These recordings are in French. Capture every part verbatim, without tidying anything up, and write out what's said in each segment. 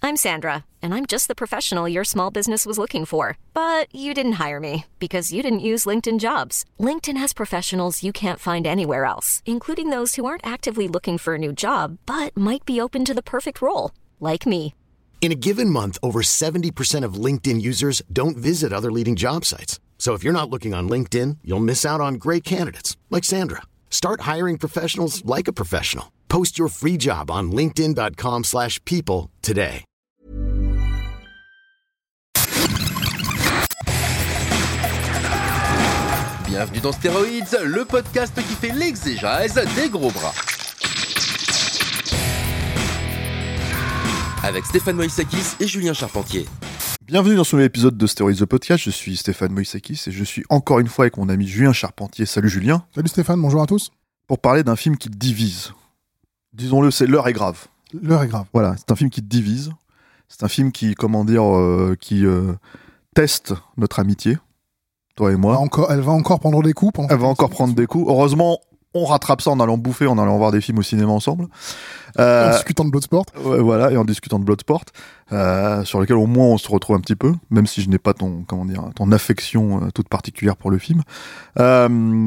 I'm Sandra, and I'm just the professional your small business was looking for. But you didn't hire me because you didn't use LinkedIn Jobs. LinkedIn has professionals you can't find anywhere else, including those who aren't actively looking for a new job, but might be open to the perfect role, like me. In a given month, over seventy percent of LinkedIn users don't visit other leading job sites. So if you're not looking on LinkedIn, you'll miss out on great candidates like Sandra. Start hiring professionals like a professional. Post your free job on linkedin.com slash people today. Bienvenue dans Stéroïdes, le podcast qui fait l'exégèse des gros bras. Avec Stéphane Moïsakis et Julien Charpentier. Bienvenue dans ce nouvel épisode de Stéroïdes The Podcast, je suis Stéphane Moïsakis et je suis encore une fois avec mon ami Julien Charpentier. Salut Julien. Salut Stéphane, bonjour à tous. Pour parler d'un film qui divise. Disons-le, c'est l'heure est grave. L'heure est grave. Voilà, c'est un film qui divise. C'est un film qui, comment dire, euh, qui euh, teste notre amitié, toi et moi. Elle va encore, elle va encore prendre des coups. Elle va encore prendre des coups. Heureusement, on rattrape ça en allant bouffer, en allant voir des films au cinéma ensemble. Euh, en discutant de Bloodsport. Ouais, voilà, et en discutant de Bloodsport, euh, sur lequel au moins on se retrouve un petit peu, même si je n'ai pas ton, comment dire, ton affection euh, toute particulière pour le film. Euh,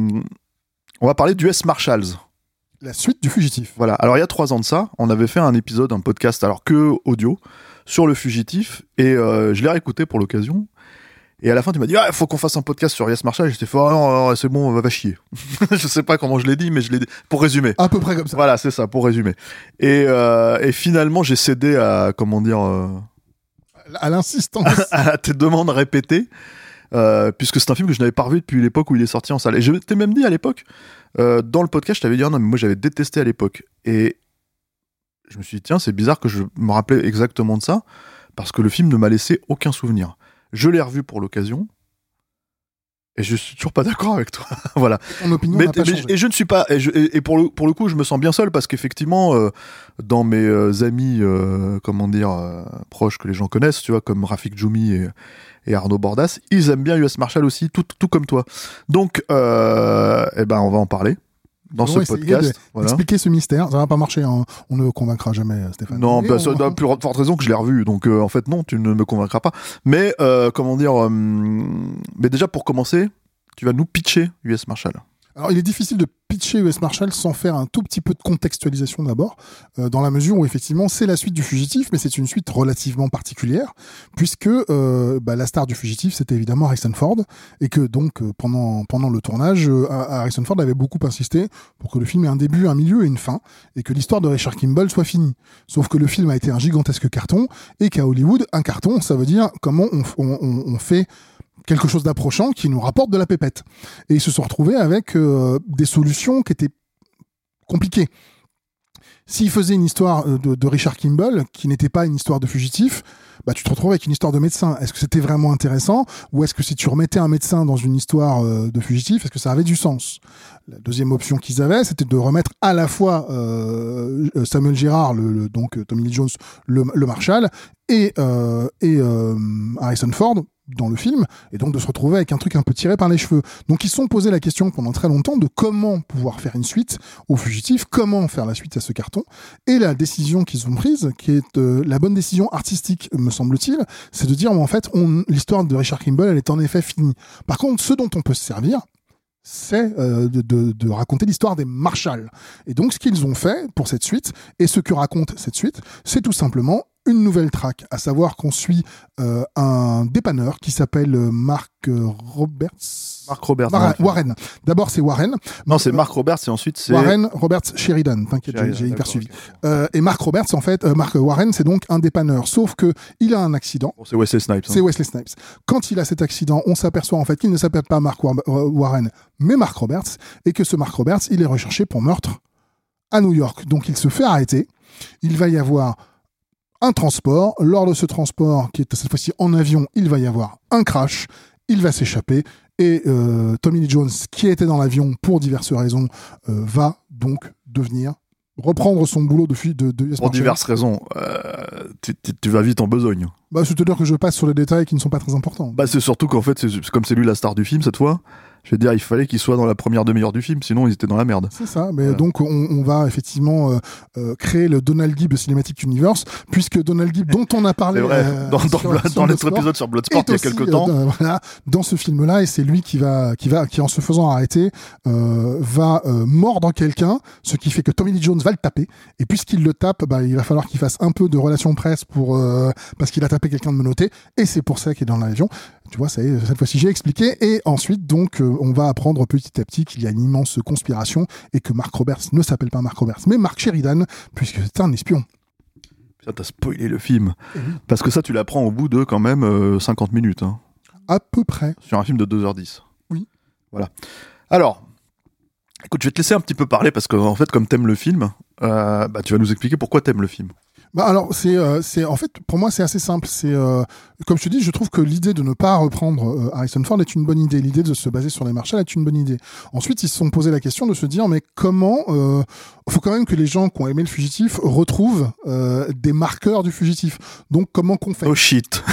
on va parler d'U S Marshals. La suite du Fugitif. Voilà. Alors il y a trois ans de ça, on avait fait un épisode, un podcast, alors que audio, sur le Fugitif, et euh, je l'ai réécouté pour l'occasion. Et à la fin, tu m'as dit, ah, il faut qu'on fasse un podcast sur U S Marshals. J'étais fait, ah non, non, c'est bon, va, va chier. Je sais pas comment je l'ai dit, mais je l'ai dit. Pour résumer. À peu près comme ça. Voilà, c'est ça, pour résumer. Et, euh, et finalement, j'ai cédé à, comment dire, euh, à l'insistance. à tes demandes répétées. Euh, puisque c'est un film que je n'avais pas revu depuis l'époque où il est sorti en salle. Et je t'ai même dit à l'époque, euh, dans le podcast, je t'avais dit, ah non, mais moi j'avais détesté à l'époque. Et je me suis dit, tiens, c'est bizarre que je me rappelais exactement de ça, parce que le film ne m'a laissé aucun souvenir. Je l'ai revu pour l'occasion, et je suis toujours pas d'accord avec toi. Voilà. Ton opinion mais, n'a pas mais, changé. Et je ne suis pas. Et, je, et, et pour le pour le coup, je me sens bien seul parce qu'effectivement, euh, dans mes euh, amis, euh, comment dire, euh, proches que les gens connaissent, tu vois, comme Rafik Djoumi et, et Arnaud Bordas, ils aiment bien U S Marshals aussi, tout tout comme toi. Donc, euh, eh ben, on va en parler. Dans ce podcast, voilà. Expliquer ce mystère, ça va pas marcher, hein. On ne convaincra jamais Stéphane. Non, bah, on... ça n'a plus forte raison que je l'ai revu, donc euh, en fait non, tu ne me convaincras pas. Mais euh, comment dire, euh, mais déjà pour commencer, tu vas nous pitcher U S Marshals. Alors, il est difficile de pitcher U S Marshals sans faire un tout petit peu de contextualisation d'abord, euh, dans la mesure où effectivement c'est la suite du Fugitif, mais c'est une suite relativement particulière, puisque euh, bah, la star du Fugitif c'était évidemment Harrison Ford, et que donc euh, pendant pendant le tournage, euh, Harrison Ford avait beaucoup insisté pour que le film ait un début, un milieu et une fin, et que l'histoire de Richard Kimball soit finie. Sauf que le film a été un gigantesque carton, et qu'à Hollywood, un carton, ça veut dire comment on, on, on fait quelque chose d'approchant qui nous rapporte de la pépette. Et ils se sont retrouvés avec euh, des solutions qui étaient compliquées. S'ils faisaient une histoire de, de Richard Kimball, qui n'était pas une histoire de fugitif, bah tu te retrouves avec une histoire de médecin. Est-ce que c'était vraiment intéressant ? Ou est-ce que si tu remettais un médecin dans une histoire euh, de fugitif, est-ce que ça avait du sens ? La deuxième option qu'ils avaient, c'était de remettre à la fois euh, Samuel Girard, le, le, donc Tommy Lee Jones, le, le Marshal, et, euh, et euh, Harrison Ford, dans le film, et donc de se retrouver avec un truc un peu tiré par les cheveux. Donc ils se sont posé la question pendant très longtemps de comment pouvoir faire une suite au Fugitif, comment faire la suite à ce carton, et la décision qu'ils ont prise, qui est euh, la bonne décision artistique, me semble-t-il, c'est de dire, en fait, on, l'histoire de Richard Kimball, elle est en effet finie. Par contre, ce dont on peut se servir, c'est euh, de, de, de raconter l'histoire des Marshals. Et donc ce qu'ils ont fait pour cette suite, et ce que raconte cette suite, c'est tout simplement une nouvelle track, à savoir qu'on suit euh, un dépanneur qui s'appelle Mark Roberts. Mark Roberts. Mar- Warren. D'abord c'est Warren. Non, c'est Mark Roberts et ensuite c'est Warren Roberts Sheridan. T'inquiète, Sheridan, j'ai, j'ai hyper suivi. Okay. Euh, et Mark Roberts, en fait, euh, Mark Warren, c'est donc un dépanneur. Sauf que il a un accident. Bon, c'est Wesley Snipes. Hein. C'est Wesley Snipes. Quand il a cet accident, on s'aperçoit en fait qu'il ne s'appelle pas Mark War- Warren, mais Mark Roberts, et que ce Mark Roberts, il est recherché pour meurtre à New York. Donc il se fait arrêter. Il va y avoir un transport. Lors de ce transport, qui est cette fois-ci en avion, il va y avoir un crash. Il va s'échapper. Et euh, Tommy Lee Jones, qui était dans l'avion pour diverses raisons, euh, va donc devenir reprendre son boulot de de, de pour diverses raisons. Euh, tu, tu, tu vas vite en besogne. Bah, c'est-à-dire que je passe sur les détails qui ne sont pas très importants. Bah, c'est surtout qu'en fait, c'est, c'est comme c'est lui la star du film cette fois. Je veux dire, il fallait qu'ils soient dans la première demi-heure du film, sinon ils étaient dans la merde. C'est ça, mais Voilà. donc on, on va effectivement euh, euh, créer le Donald Gibb Cinematic Universe, puisque Donald Gibb, dont on a parlé C'est vrai, euh, dans, dans, sur- Blo- sur dans notre Bloodsport, épisode sur Bloodsport est il y a aussi, quelques euh, temps. dans, voilà, dans ce film-là, et c'est lui qui va, qui va, qui en se faisant arrêter, euh, va euh, mordre quelqu'un, ce qui fait que Tommy Lee Jones va le taper, et puisqu'il le tape, bah, il va falloir qu'il fasse un peu de relations presse pour, euh, parce qu'il a tapé quelqu'un de menotté, et c'est pour ça qu'il est dans l'avion. Tu vois, ça y est, cette fois-ci j'ai expliqué, et ensuite donc euh, on va apprendre petit à petit qu'il y a une immense conspiration et que Mark Roberts ne s'appelle pas Mark Roberts, mais Mark Sheridan, puisque c'est un espion. Putain, t'as spoilé le film. Eh oui. Parce que ça, tu l'apprends au bout de quand même euh, cinquante minutes. Hein, À peu près. sur un film de deux heures dix. Oui. Voilà. Alors, écoute, je vais te laisser un petit peu parler parce que, en fait, comme t'aimes le film, euh, bah, tu vas nous expliquer pourquoi t'aimes le film. Bah alors c'est euh, c'est en fait pour moi c'est assez simple, c'est euh, comme je te dis, je trouve que l'idée de ne pas reprendre euh, Harrison Ford est une bonne idée, l'idée de se baser sur les Marshall est une bonne idée. Ensuite ils se sont posé la question de se dire mais comment euh, faut quand même que les gens qui ont aimé le fugitif retrouvent euh, des marqueurs du fugitif. Donc comment qu'on fait Oh shit.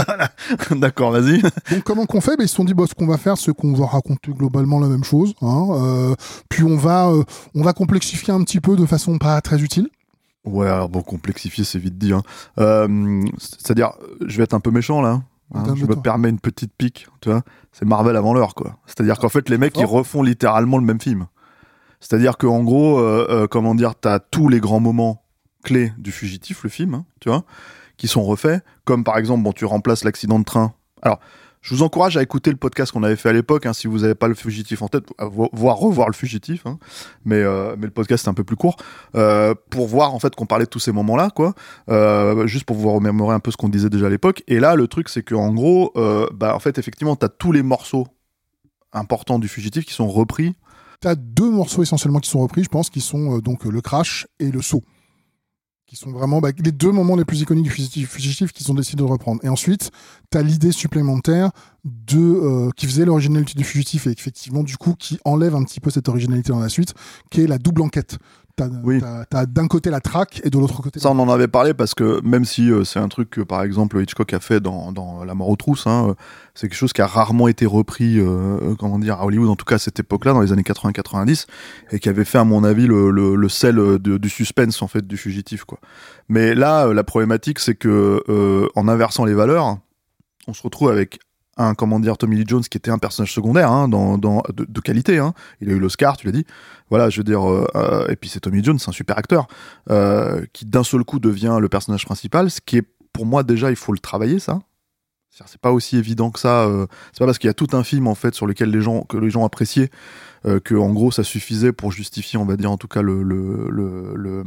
D'accord, vas-y. Donc comment qu'on fait? Ben, ils se sont dit bah, ce qu'on va faire c'est qu'on va raconter globalement la même chose, hein, euh, puis on va euh, on va complexifier un petit peu de façon pas très utile. Ouais, alors bon, complexifier, c'est vite dit. Hein. Euh, c'est-à-dire, je vais être un peu méchant là. Hein, je me Calme-toi. permets une petite pique, tu vois. C'est Marvel avant l'heure, quoi. C'est-à-dire qu'en fait, les mecs, ils Fort. refont littéralement le même film. C'est-à-dire qu'en gros, euh, euh, comment dire, t'as tous les grands moments clés du fugitif, le film, hein, tu vois, qui sont refaits. Comme par exemple, bon, tu remplaces l'accident de train. Alors, je vous encourage à écouter le podcast qu'on avait fait à l'époque, hein, si vous n'avez pas le fugitif en tête, à vo- voir revoir le fugitif, hein, mais euh, mais le podcast est un peu plus court, euh, pour voir en fait qu'on parlait de tous ces moments-là, quoi, euh, juste pour vous remémorer un peu ce qu'on disait déjà à l'époque. Et là, le truc, c'est que en gros, euh, bah en fait, effectivement, t'as tous les morceaux importants du fugitif qui sont repris. T'as deux morceaux essentiellement qui sont repris, je pense, qui sont euh, donc euh, le crash et le saut, qui sont vraiment bah, les deux moments les plus iconiques du fugitif, fugitif qu'ils ont décidé de reprendre. Et ensuite, t'as l'idée supplémentaire de euh, qui faisait l'originalité du fugitif et effectivement du coup qui enlève un petit peu cette originalité dans la suite, qui est la double enquête. T'as, Oui. t'as, t'as d'un côté la traque et de l'autre côté. Ça, on en avait parlé parce que même si euh, c'est un truc que, par exemple, Hitchcock a fait dans, dans La mort aux trousses, hein, euh, c'est quelque chose qui a rarement été repris, euh, comment dire, à Hollywood, en tout cas à cette époque-là, dans les années quatre-vingts quatre-vingt-dix, et qui avait fait, à mon avis, le, le, le sel de, du suspense, en fait, du fugitif, quoi. Mais là, euh, la problématique, c'est que, euh, en inversant les valeurs, on se retrouve avec un, comment dire, Tommy Lee Jones qui était un personnage secondaire, hein, dans, dans, de, de qualité, hein. Il a eu l'Oscar, tu l'as dit. Voilà, je veux dire, euh, euh, et puis c'est Tommy Lee Jones, c'est un super acteur, euh, qui d'un seul coup devient le personnage principal, ce qui est, pour moi, déjà, il faut le travailler, ça. C'est-à-dire, c'est pas aussi évident que ça. Euh, c'est pas parce qu'il y a tout un film, en fait, sur lequel les gens, que les gens appréciaient, euh, que, en gros, ça suffisait pour justifier, on va dire, en tout cas, le, le, le, le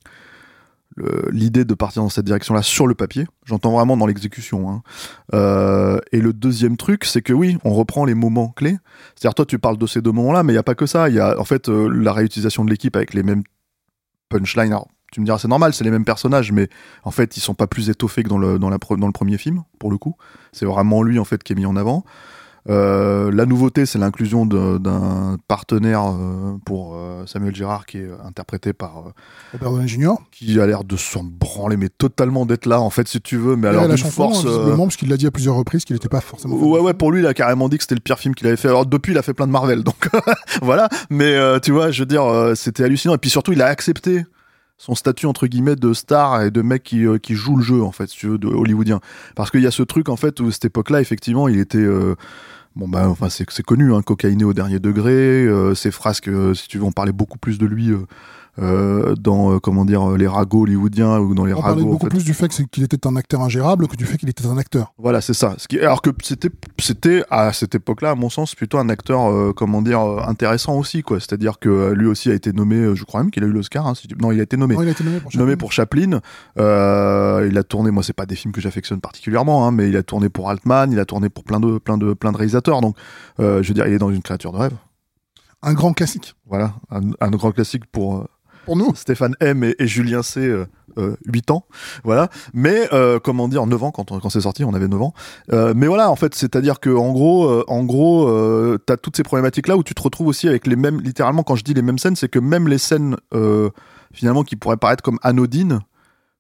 Le, l'idée de partir dans cette direction-là sur le papier. J'entends vraiment dans l'exécution. Hein. Euh, et le deuxième truc, c'est que oui, on reprend les moments clés. C'est-à-dire, toi, tu parles de ces deux moments-là, mais il n'y a pas que ça. Il y a en fait euh, la réutilisation de l'équipe avec les mêmes punchlines. Alors, tu me diras, c'est normal, c'est les mêmes personnages, mais en fait, ils sont pas plus étoffés que dans le, dans la, dans le premier film, pour le coup. C'est vraiment lui, en fait, qui est mis en avant. Euh, la nouveauté, c'est l'inclusion de, d'un partenaire euh, pour euh, Samuel Gérard, qui est interprété par euh, Robert Downey junior qui a l'air de s'en branler, mais totalement d'être là, en fait, si tu veux. Mais Et alors, la d'une chanson, force. visiblement, euh, parce qu'il l'a dit à plusieurs reprises qu'il n'était pas forcément. Ouais, ouais, pour lui, il a carrément dit que c'était le pire film qu'il avait fait. Alors, depuis, il a fait plein de Marvel, donc voilà. Mais euh, tu vois, je veux dire, euh, c'était hallucinant. Et puis surtout, il a accepté son statut, entre guillemets, de star et de mec qui, euh, qui joue le jeu, en fait, si tu veux, de hollywoodien. Parce qu'il y a ce truc, en fait, où cette époque-là, effectivement, il était. Euh, Bon bah enfin c'est c'est connu, hein, cocaïné au dernier degré, euh, ses frasques, euh, si tu veux, on parlait beaucoup plus de lui euh, euh, dans euh, comment dire les ragots hollywoodiens ou dans les On parlait ragots. beaucoup en fait. plus du fait que c'est- qu'il était un acteur ingérable que du fait qu'il était un acteur. Voilà, c'est ça. Ce qui, alors que c'était c'était à cette époque-là, à mon sens, plutôt un acteur euh, comment dire euh, intéressant aussi, quoi. C'est-à-dire que euh, lui aussi a été nommé, euh, je crois même qu'il a eu l'Oscar. Hein, si tu... Non, il a été nommé. Non, il a été nommé pour nommé Chaplin. pour Chaplin. Euh, il a tourné, moi c'est pas des films que j'affectionne particulièrement, hein, mais il a tourné pour Altman, il a tourné pour plein de plein de plein de réalisateurs. Donc, euh, je veux dire, il est dans une créature de rêve. Un grand classique. Voilà, un, un grand classique pour euh, Pour nous. Stéphane M et, et Julien C, euh, euh, huit ans, voilà. Mais euh, comment dire, neuf ans quand, on, quand c'est sorti, on avait neuf ans. Euh, mais voilà, en fait, c'est-à-dire que en gros, euh, en gros, euh, t'as toutes ces problématiques là où tu te retrouves aussi avec les mêmes, littéralement, quand je dis les mêmes scènes, c'est que même les scènes euh, finalement qui pourraient paraître comme anodines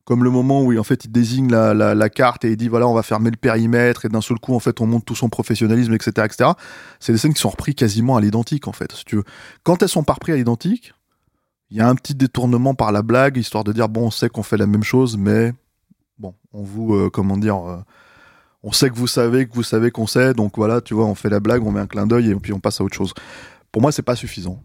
Comme le moment où en fait il désigne la, la, la carte et il dit voilà on va fermer le périmètre et d'un seul coup en fait on montre tout son professionnalisme, et cetera, et cetera. C'est des scènes qui sont reprises quasiment à l'identique en fait. Si tu veux. Quand elles sont pas reprises à l'identique, il y a un petit détournement par la blague histoire de dire bon on sait qu'on fait la même chose mais bon on vous euh, comment dire euh, on sait que vous savez que vous savez qu'on sait donc voilà tu vois on fait la blague, on met un clin d'œil et puis on passe à autre chose. Pour moi c'est pas suffisant.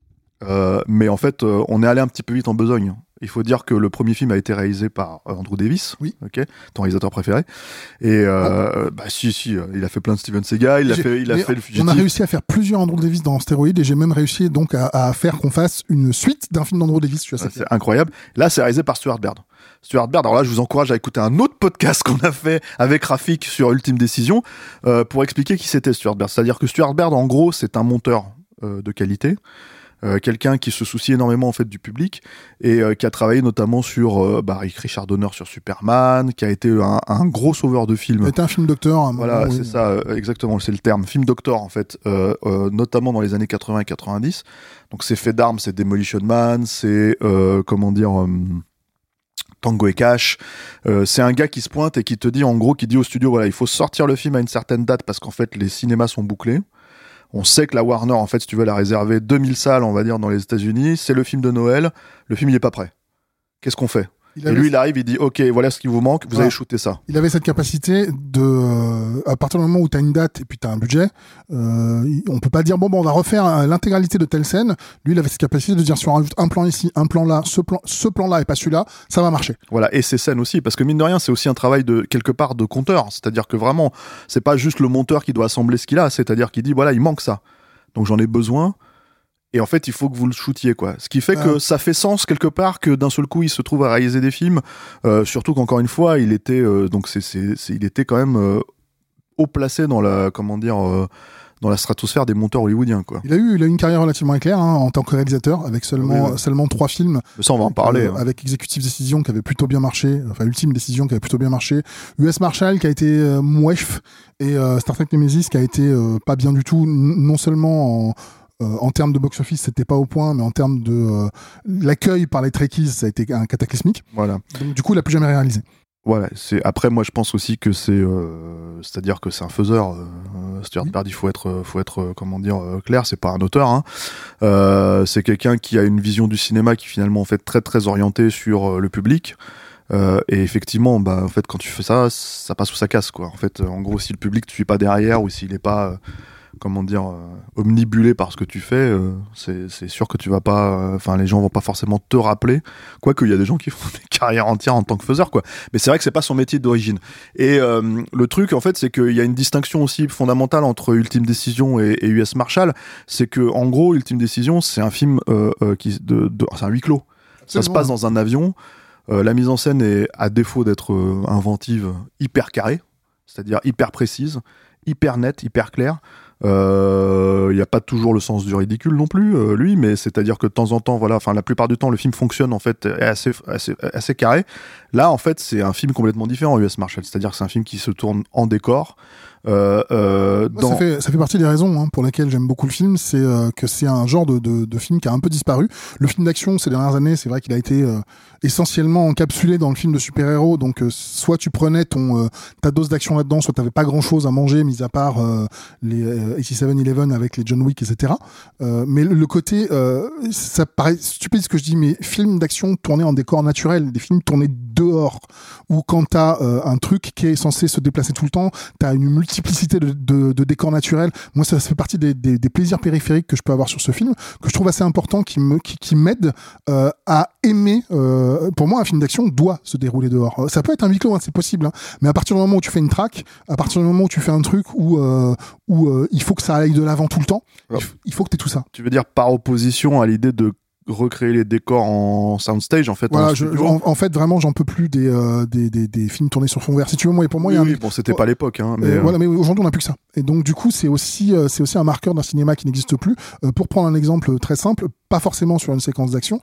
Euh, mais en fait euh, on est allé un petit peu vite en besogne. Il faut dire que le premier film a été réalisé par Andrew Davis, oui. Okay, ton réalisateur préféré. Et euh, oh. bah si si, il a fait plein de Steven Seagal, il a fait, il a fait le Fugitif. On a réussi à faire plusieurs Andrew Davis dans Stéroïdes et j'ai même réussi donc à, à faire qu'on fasse une suite d'un film d'Andrew Davis. Je suis assez ouais, c'est incroyable. Là, c'est réalisé par Stuart Baird. Stuart Baird. Alors là, je vous encourage à écouter un autre podcast qu'on a fait avec Rafik sur Ultime Décision euh, pour expliquer qui c'était Stuart Baird. C'est-à-dire que Stuart Baird, en gros, c'est un monteur euh, de qualité. Euh, quelqu'un qui se soucie énormément en fait du public et euh, qui a travaillé notamment sur euh, bah, avec Richard Donner sur Superman, qui a été un, un gros sauveur de films. C'était un film docteur. Voilà, moment, c'est oui. ça, euh, exactement, c'est le terme, film doctor en fait, euh, euh, notamment dans les années quatre-vingts et quatre-vingt-dix. Donc c'est fait d'armes, c'est Demolition Man, c'est euh, comment dire. Euh, Tango et Cash, euh, c'est un gars qui se pointe et qui te dit en gros, qui dit au studio voilà, il faut sortir le film à une certaine date parce qu'en fait les cinémas sont bouclés. On sait que la Warner, en fait, si tu veux, elle a réservé deux mille salles, on va dire, dans les États-Unis. C'est le film de Noël. Le film, il est pas prêt. Qu'est-ce qu'on fait ? Et lui, il arrive, il dit, OK, voilà ce qui vous manque, vous ouais. allez shooter ça. Il avait cette capacité de, euh, à partir du moment où tu as une date et puis tu as un budget, euh, on peut pas dire, bon, bon, on va refaire l'intégralité de telle scène. Lui, il avait cette capacité de dire, si on rajoute un plan ici, un plan là, ce plan, ce plan-là et pas celui-là, ça va marcher. Voilà. Et ces scènes aussi, parce que mine de rien, c'est aussi un travail de, quelque part, de compteur. C'est-à-dire que vraiment, c'est pas juste le monteur qui doit assembler ce qu'il a, c'est-à-dire qu'il dit, voilà, il manque ça. Donc j'en ai besoin. Et en fait, il faut que vous le shootiez, quoi. Ce qui fait euh... que ça fait sens quelque part que d'un seul coup, il se trouve à réaliser des films. Euh, surtout qu'encore une fois, il était euh, donc c'est, c'est, c'est il était quand même euh, haut placé dans la comment dire euh, dans la stratosphère des monteurs hollywoodiens, quoi. Il a eu il a eu une carrière relativement éclair hein, en tant que réalisateur avec seulement oui, oui. seulement trois films. Mais ça, on va en parler. Euh, hein. Avec Executive Decision qui avait plutôt bien marché, enfin Ultime Décision qui avait plutôt bien marché, U S Marshal qui a été euh, mouef et euh, Star Trek Nemesis qui a été euh, pas bien du tout, n- non seulement en Euh, en termes de box-office, c'était pas au point, mais en termes de euh, l'accueil par les Trekkies, ça a été un cataclysmique. Voilà. Donc du coup, il l'a plus jamais réalisé. Voilà. C'est après, moi, je pense aussi que c'est, euh, c'est-à-dire que c'est un faiseur. Euh, Stuart Baird, il faut être, faut être, euh, comment dire, euh, clair. C'est pas un auteur. Hein. Euh, c'est quelqu'un qui a une vision du cinéma qui finalement en fait très très orientée sur euh, le public. Euh, et effectivement, bah, en fait, quand tu fais ça, ça passe ou ça casse, quoi. En fait, en gros, si le public ne suit pas derrière ou s'il n'est pas euh, comment dire euh, omnibulé par ce que tu fais, euh, c'est, c'est sûr que tu vas pas, enfin euh, les gens vont pas forcément te rappeler, quoique il y a des gens qui font des carrières entières en tant que faiseur, quoi. Mais c'est vrai que c'est pas son métier d'origine. Et euh, le truc en fait, c'est qu'il y a une distinction aussi fondamentale entre Ultime Décision et, et U S Marshal, c'est que en gros Ultime Décision c'est un film euh, euh, qui de, de c'est un huis clos. Ça se passe dans un avion. Euh, la mise en scène est, à défaut d'être euh, inventive, hyper carrée, c'est-à-dire hyper précise, hyper nette, hyper claire. Il euh, n'y a pas toujours le sens du ridicule non plus, euh, lui, mais c'est-à-dire que de temps en temps, voilà, enfin la plupart du temps, le film fonctionne en fait est assez, assez, assez carré. Là, en fait, c'est un film complètement différent, U S Marshal, c'est-à-dire que c'est un film qui se tourne en décor. Euh, euh, ouais, dans... ça, fait, ça fait partie des raisons hein, pour lesquelles j'aime beaucoup le film, c'est euh, que c'est un genre de, de, de film qui a un peu disparu. Le film d'action ces dernières années, c'est vrai qu'il a été euh, essentiellement encapsulé dans le film de super-héros, donc euh, soit tu prenais ton euh, ta dose d'action là-dedans, soit t'avais pas grand-chose à manger, mis à part euh, les euh, eighty-seven eleven avec les John Wick, et cetera. Euh, mais le, le côté, euh, ça paraît stupide ce que je dis, mais films d'action tournés en décor naturel, des films tournés dehors, ou quand t'as euh, un truc qui est censé se déplacer tout le temps, t'as une multiplicité de, de, de décors naturels. Moi, ça, ça fait partie des, des, des plaisirs périphériques que je peux avoir sur ce film, que je trouve assez important, qui me, qui, qui m'aide euh, à aimer. Euh, pour moi, un film d'action doit se dérouler dehors. Ça peut être un huis clos, hein, c'est possible, hein, mais à partir du moment où tu fais une track, à partir du moment où tu fais un truc où euh, où euh, il faut que ça aille de l'avant tout le temps, Alors, il faut que t'aies tout ça. Tu veux dire par opposition à l'idée de recréer les décors en soundstage en fait. Voilà, je, en, en fait vraiment j'en peux plus des, euh, des des des films tournés sur fond vert. Si tu veux, moi et pour moi il oui, y a oui, un... bon c'était euh, pas l'époque hein, mais euh, euh... voilà, mais aujourd'hui on n'a plus que ça. Et donc du coup c'est aussi euh, c'est aussi un marqueur d'un cinéma qui n'existe plus. Euh, pour prendre un exemple très simple, pas forcément sur une séquence d'action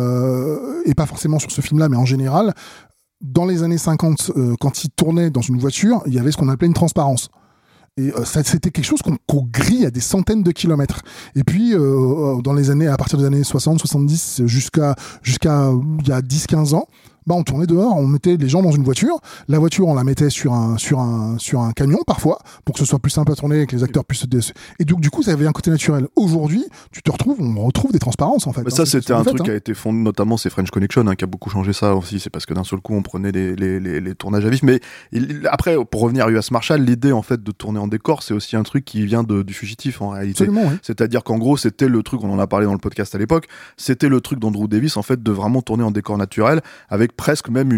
euh, et pas forcément sur ce film-là, mais en général, dans les années cinquante, euh, quand il tournait dans une voiture, il y avait ce qu'on appelait une transparence. Et euh, ça, c'était quelque chose qu'on, qu'on grille à des centaines de kilomètres. Et puis, euh, dans les années, à partir des années soixante, soixante-dix, jusqu'à, jusqu'à il y a dix quinze ans, bah on tournait dehors, on mettait les gens dans une voiture, la voiture on la mettait sur un sur un sur un camion parfois pour que ce soit plus simple à tourner et que les acteurs puissent se dé... et donc du coup ça avait un côté naturel. Aujourd'hui, tu te retrouves, on retrouve des transparences en fait. Mais hein, ça c'est, c'était c'est un fait, truc hein. qui a été fondé, notamment c'est French Connection hein, qui a beaucoup changé ça aussi. C'est parce que d'un seul coup on prenait les les les, les tournages à vif. Mais il, après pour revenir à U S Marshal, l'idée en fait de tourner en décor, c'est aussi un truc qui vient de, du Fugitif en réalité. Absolument, oui. C'est-à-dire qu'en gros c'était le truc, on en a parlé dans le podcast à l'époque, c'était le truc d'Andrew Davis en fait de vraiment tourner en décor naturel avec presque même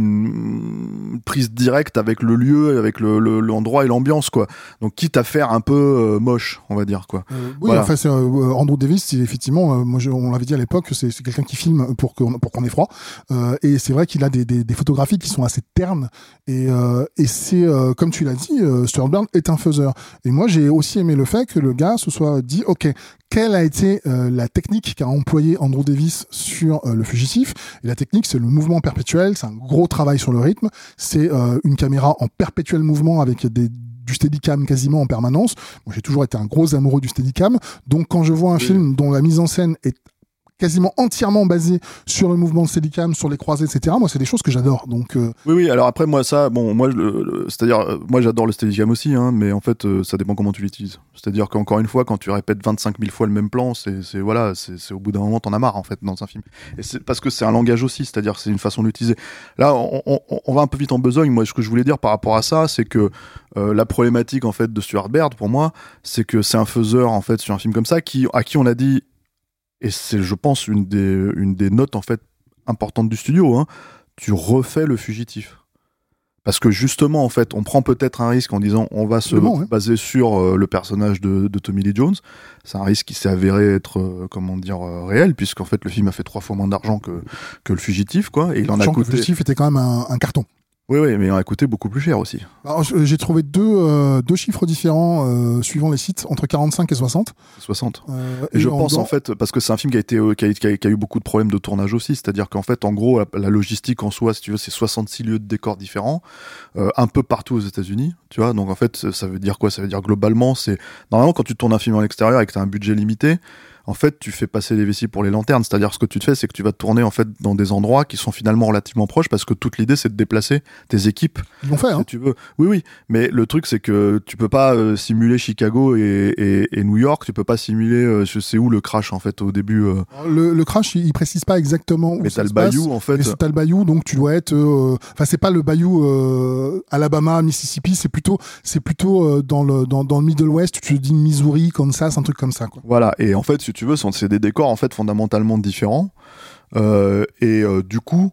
une prise directe avec le lieu, avec le, le l'endroit et l'ambiance quoi. Donc quitte à faire un peu euh, moche, on va dire quoi. Euh, oui, voilà. enfin, c'est, euh, Andrew Davis, c'est effectivement, euh, moi, je, on l'avait dit à l'époque, c'est, c'est quelqu'un qui filme pour qu'on, pour qu'on ait froid. Euh, et c'est vrai qu'il a des, des, des photographies qui sont assez ternes. Et, euh, et c'est, euh, comme tu l'as dit, euh, Stuart Burns est un faiseur. Et moi, j'ai aussi aimé le fait que le gars se soit dit, OK, quelle a été euh, la technique qu'a employé Andrew Davis sur euh, Le Fugitif? Et la technique, c'est le mouvement perpétuel, c'est un gros travail sur le rythme, c'est euh, une caméra en perpétuel mouvement avec des du steadicam quasiment en permanence. Moi, j'ai toujours été un gros amoureux du steadicam. Donc, quand je vois un oui. film dont la mise en scène est quasiment entièrement basée sur le mouvement de steadicam, sur les croisés, et cetera. Moi, c'est des choses que j'adore. Donc euh... oui, oui. Alors après, moi, ça, bon, moi, le, le, c'est-à-dire, euh, moi, j'adore le steadicam aussi, hein, mais en fait, euh, ça dépend comment tu l'utilises. C'est-à-dire qu'encore une fois, quand tu répètes vingt-cinq mille fois le même plan, c'est, c'est voilà, c'est, c'est au bout d'un moment, t'en as marre en fait dans un film. Et c'est parce que c'est un langage aussi, c'est-à-dire c'est une façon d'utiliser. Là, on, on, on va un peu vite en besogne. Moi, ce que je voulais dire par rapport à ça, c'est que euh, la problématique en fait de Stuart Baird, pour moi, c'est que c'est un faiseur en fait sur un film comme ça, qui à qui on a dit. Et c'est, je pense, une des, une des notes en fait importantes du studio. Hein. Tu refais Le Fugitif. Parce que justement, en fait, on prend peut-être un risque en disant on va se bon, ouais. baser sur euh, le personnage de, de Tommy Lee Jones. C'est un risque qui s'est avéré être, euh, comment dire, euh, réel, puisqu'en fait, le film a fait trois fois moins d'argent que, que Le Fugitif, quoi. Et il en a coûté. Le Fugitif était quand même un, un carton. Oui, oui, mais il en a coûté beaucoup plus cher aussi. Alors, j'ai trouvé deux, euh, deux chiffres différents euh, suivant les sites, entre quarante-cinq et soixante. soixante. Euh, et, et je en pense dans... en fait, parce que c'est un film qui a, été, euh, qui, a, qui, a, qui a eu beaucoup de problèmes de tournage aussi, c'est-à-dire qu'en fait, en gros, la, la logistique en soi, si tu veux, c'est soixante-six lieux de décors différents, euh, un peu partout aux États-Unis, tu vois. Donc en fait, ça veut dire quoi? Ça veut dire globalement, c'est normalement quand tu tournes un film à l'extérieur et que tu as un budget limité. En fait, tu fais passer les vessies pour les lanternes. C'est-à-dire, ce que tu te fais, c'est que tu vas tourner en fait dans des endroits qui sont finalement relativement proches, parce que toute l'idée, c'est de déplacer tes équipes. Ils l'ont fait, hein. Si tu veux. Oui, oui. Mais le truc, c'est que tu peux pas euh, simuler Chicago et, et, et New York. Tu peux pas simuler, euh, je sais où le crash en fait au début. Euh... Le, le crash, il, il précise pas exactement où. Mais t'as le bayou en fait. Mais c'est t'as le bayou, donc tu dois être. Enfin, euh, c'est pas le bayou euh, Alabama, Mississippi. C'est plutôt, c'est plutôt euh, dans le dans, dans le Middle West. Tu te dis Missouri, Kansas, un truc comme ça, quoi. Voilà. Et en fait, si tu veux, c'est des décors en fait fondamentalement différents. Euh, et euh, du coup,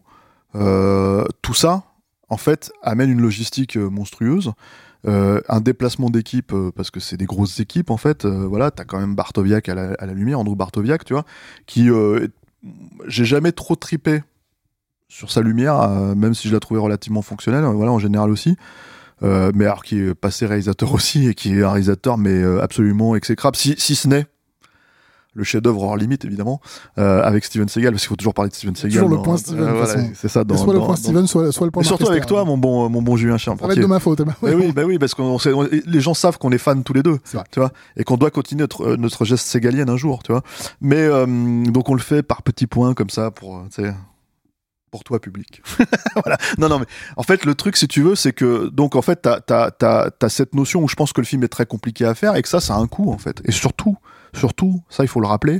euh, tout ça, en fait, amène une logistique euh, monstrueuse. Euh, un déplacement d'équipe, euh, parce que c'est des grosses équipes, en fait. Euh, voilà, t'as quand même Bartowiak à la, à la lumière, Andrew Bartowiak, tu vois, qui, euh, j'ai jamais trop tripé sur sa lumière, euh, même si je la trouvais relativement fonctionnelle, euh, voilà, en général aussi. Euh, mais alors, qui est passé réalisateur aussi, et qui est un réalisateur, mais euh, absolument exécrable, si, si ce n'est le chef-d'œuvre hors limite, évidemment, euh, avec Steven Seagal, parce qu'il faut toujours parler de Steven Seagal. Toujours dans, le point Steven, euh, voilà, c'est ça. Dans, soit le dans, point dans, Steven, soit, soit le point. Et surtout avec toi, mon bon, mon bon Julien Charpentier. Ça va être de ma faute. Bah, ouais, oui, bah oui, parce que les gens savent qu'on est fans tous les deux, c'est vrai. Tu vois, et qu'on doit continuer notre, notre geste ségalien un jour, tu vois. Mais euh, donc on le fait par petits points comme ça pour, tu sais. Pour toi, public. Voilà. Non, non, mais en fait, le truc, si tu veux, c'est que, donc, en fait, t'as, t'as, t'as, t'as cette notion où je pense que le film est très compliqué à faire et que ça, ça a un coût, en fait. Et surtout, surtout, ça, il faut le rappeler,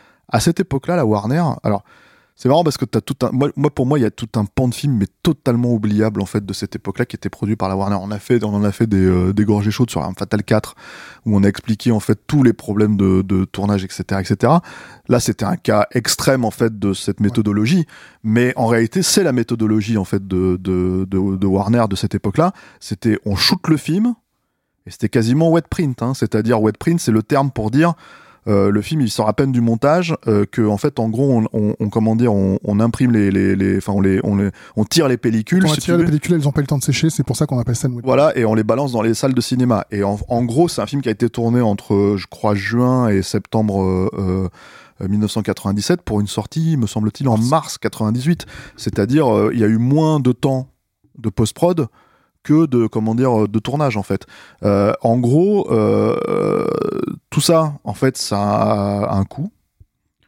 à cette époque-là, la Warner, alors, c'est marrant parce que t'as tout un, moi, moi, pour moi, il y a tout un pan de films, mais totalement oubliable, en fait, de cette époque-là, qui était produit par la Warner. On a fait, on en a fait des, euh, des gorgées chaudes sur Arme Fatale quatre, où on a expliqué, en fait, tous les problèmes de, de tournage, et cetera, et cetera. Là, c'était un cas extrême, en fait, de cette méthodologie. Ouais. Mais en réalité, c'est la méthodologie, en fait, de, de, de, de Warner de cette époque-là. C'était, on shoot le film, et c'était quasiment wet print, hein. C'est-à-dire, wet print, c'est le terme pour dire, Euh, le film, il sort à peine du montage, euh, que en fait, en gros, on, on, on comment dire, on, on imprime les, les, les, enfin, on les, on les, on tire les pellicules. Quand on si tire les pellicules, elles ont pas eu le temps de sécher, c'est pour ça qu'on appelle ça une. Voilà, et on les balance dans les salles de cinéma. Et en, en gros, c'est un film qui a été tourné entre, je crois, juin et septembre euh, euh, dix-neuf cent quatre-vingt-dix-sept pour une sortie, me semble-t-il, en mars quatre-vingt-dix-huit. C'est-à-dire, euh, il y a eu moins de temps de post-prod que de, comment dire, de tournage, en fait. Euh, en gros, euh, tout ça, en fait, ça a un coût.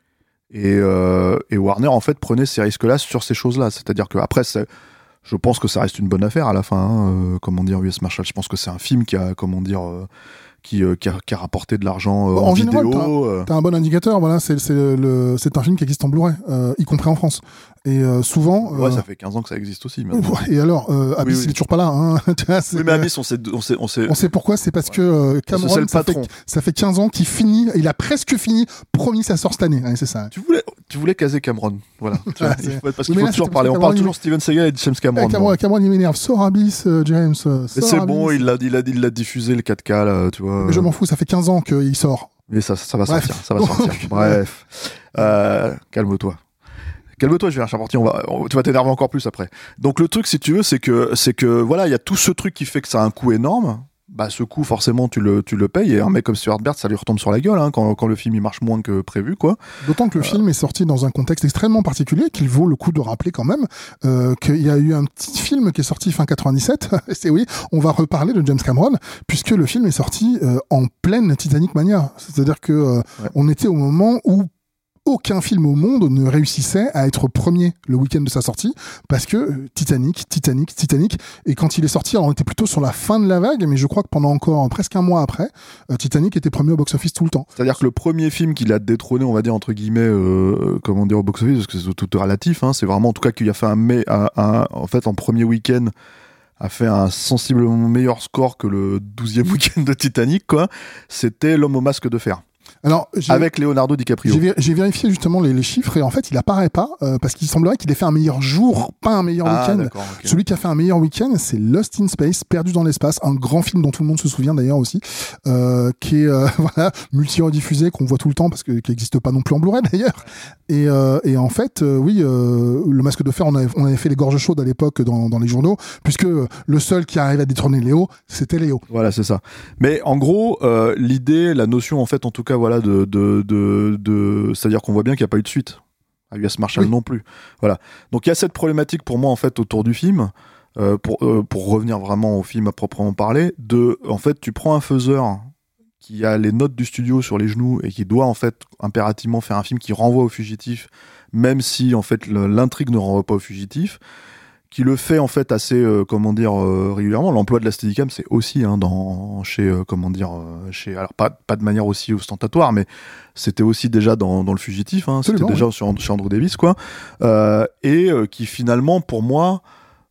Et, euh, et Warner en fait prenait ces risques-là sur ces choses-là. C'est-à-dire que après, c'est, je pense que ça reste une bonne affaire à la fin. Hein, euh, comment dire, U S Marshall. Je pense que c'est un film qui a, comment dire, euh, qui, euh, qui, a, qui a rapporté de l'argent euh, en, en général, vidéo. T'as un, euh. t'as un bon indicateur. Voilà, c'est, c'est, le, c'est un film qui existe en Blu-ray, euh, y compris en France. Et euh, souvent. Ouais, euh, ça fait quinze ans que ça existe aussi. Maintenant. Et alors, euh, Abyss, oui, oui. il est toujours pas là. Hein. c'est, Oui, mais Abyss, on sait, on sait, on sait. On sait pourquoi, c'est parce ouais. que euh, Cameron, c'est le ça, fait, ça fait quinze ans qu'il finit, il a presque fini, promis ça sort cette année. Ouais, c'est ça. Tu voulais, tu voulais caser Cameron, voilà. Tu vois, il faut, parce qu'il oui, faut là, toujours parler. On Cameron, parle toujours Steven Seagal et James Cameron. Ouais, Cameron, Cameron, il m'énerve. Sors Abyss, euh, James. Euh, mais sors c'est Abyss. bon, il l'a, il l'a, il l'a diffusé le quatre K là, tu vois. Mais je m'en fous, ça fait quinze ans qu'il sort. Mais ça, ça va Bref. sortir, ça va sortir. Bref, euh, calme-toi. Calme-toi, Julien Charpentier, on va, on, tu vas t'énerver encore plus après. Donc le truc, si tu veux, c'est que, c'est que voilà, il y a tout ce truc qui fait que ça a un coût énorme. Bah, ce coût, forcément, tu le, tu le payes. Et un mec comme Stuart Baird, ça lui retombe sur la gueule hein, quand, quand le film il marche moins que prévu, quoi. D'autant que le euh... film est sorti dans un contexte extrêmement particulier, qu'il vaut le coup de rappeler quand même euh, qu'il y a eu un petit film qui est sorti fin quatre-vingt-dix-sept. C'est oui, on va reparler de James Cameron, puisque le film est sorti euh, en pleine Titanic Mania. C'est-à-dire que euh, ouais. on était au moment où aucun film au monde ne réussissait à être premier le week-end de sa sortie, parce que Titanic, Titanic, Titanic, et quand il est sorti, alors on était plutôt sur la fin de la vague, mais je crois que pendant encore presque un mois après, euh, Titanic était premier au box-office tout le temps. C'est-à-dire que le premier film qu'il a détrôné, on va dire entre guillemets, euh, comment dire au box-office, parce que c'est tout relatif, hein, c'est vraiment en tout cas qu'il a fait un, mai, un, un en fait en premier week-end, a fait un sensiblement meilleur score que le douzième week-end de Titanic, quoi. C'était L'homme au masque de fer. Alors, j'ai, avec Leonardo DiCaprio. J'ai, j'ai vérifié justement les, les chiffres et en fait, il apparaît pas euh, parce qu'il semblerait qu'il ait fait un meilleur jour, pas un meilleur ah, week-end. Okay. Celui qui a fait un meilleur week-end, c'est Lost in Space, Perdu dans l'espace, un grand film dont tout le monde se souvient d'ailleurs aussi, euh, qui est euh, voilà multi-rediffusé, qu'on voit tout le temps parce que qui n'existe pas non plus en Blu-ray d'ailleurs. Et, euh, et en fait, euh, oui, euh, le masque de fer, on avait, on avait fait les gorges chaudes à l'époque dans, dans les journaux, puisque le seul qui arrive à détrôner Léo, c'était Léo. Voilà, c'est ça. Mais en gros, euh, l'idée, la notion, en fait, en tout cas, voilà, de, de, de, de... c'est-à-dire qu'on voit bien qu'il n'y a pas eu de suite à U S Marshall oui. non plus. Voilà. Donc il y a cette problématique pour moi, en fait, autour du film. Euh, pour, euh, pour revenir vraiment au film à proprement parler, de, en fait, tu prends un faiseur qui a les notes du studio sur les genoux et qui doit en fait impérativement faire un film qui renvoie au fugitif, même si en fait l'intrigue ne renvoie pas au fugitif, qui le fait en fait assez euh, comment dire euh, régulièrement. L'emploi de la Steadicam, c'est aussi hein, dans chez euh, comment dire euh, chez alors pas pas de manière aussi ostentatoire, mais c'était aussi déjà dans dans le fugitif. Hein, c'était déjà oui. sur, chez Andrew Davis quoi, euh, et euh, qui finalement pour moi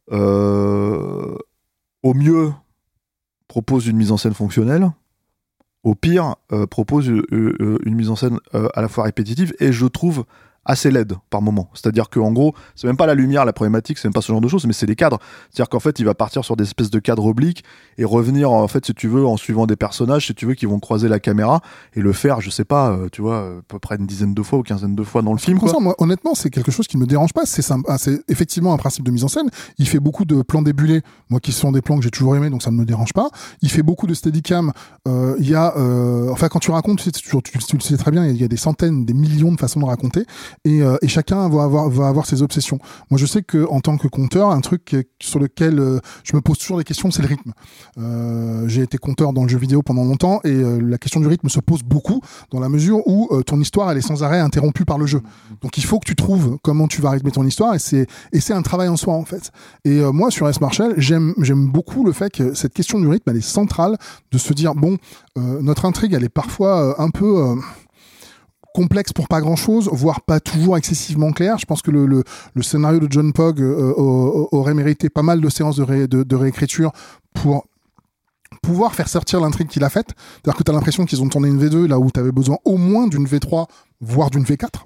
euh, au mieux propose une mise en scène fonctionnelle. Au pire, euh, propose euh, euh, une mise en scène euh, à la fois répétitive et je trouve assez laide par moment. C'est-à-dire qu'en gros, c'est même pas la lumière la problématique, c'est même pas ce genre de choses, mais c'est les cadres. C'est-à-dire qu'en fait, il va partir sur des espèces de cadres obliques et revenir, en fait, si tu veux, en suivant des personnages, si tu veux, qui vont croiser la caméra et le faire, je sais pas, euh, tu vois, à peu près une dizaine de fois ou quinzaine de fois dans le film. Quoi. Ça, moi, honnêtement, c'est quelque chose qui me dérange pas. C'est, simple, c'est effectivement un principe de mise en scène. Il fait beaucoup de plans débulés, moi qui sont des plans que j'ai toujours aimés, donc ça ne me dérange pas. Il fait beaucoup de steadicam. Il euh, y a, euh, enfin, quand tu racontes, tu, tu, tu, tu le sais très bien, il y a des centaines, des millions de façons de raconter et, euh, et chacun va avoir, va avoir ses obsessions. Moi, je sais que en tant que conteur, un truc sur lequel euh, je me pose toujours des questions, c'est le rythme. Euh, j'ai été conteur dans le jeu vidéo pendant longtemps et euh, la question du rythme se pose beaucoup dans la mesure où euh, ton histoire, elle est sans arrêt interrompue par le jeu. Donc, il faut que tu trouves comment tu vas rythmer ton histoire et c'est, et c'est un travail en soi, en fait. Et euh, moi, sur U S Marshall, j'aime, j'aime beaucoup le fait que cette question du rythme, elle est centrale de se dire, bon, euh, notre intrigue, elle est parfois euh, un peu... Euh, complexe pour pas grand chose, voire pas toujours excessivement clair. Je pense que le, le, le scénario de John Pogg euh, aurait mérité pas mal de séances de, ré, de, de réécriture pour pouvoir faire sortir l'intrigue qu'il a faite. C'est-à-dire que tu as l'impression qu'ils ont tourné une V deux là où tu avais besoin au moins d'une V trois, voire d'une V quatre.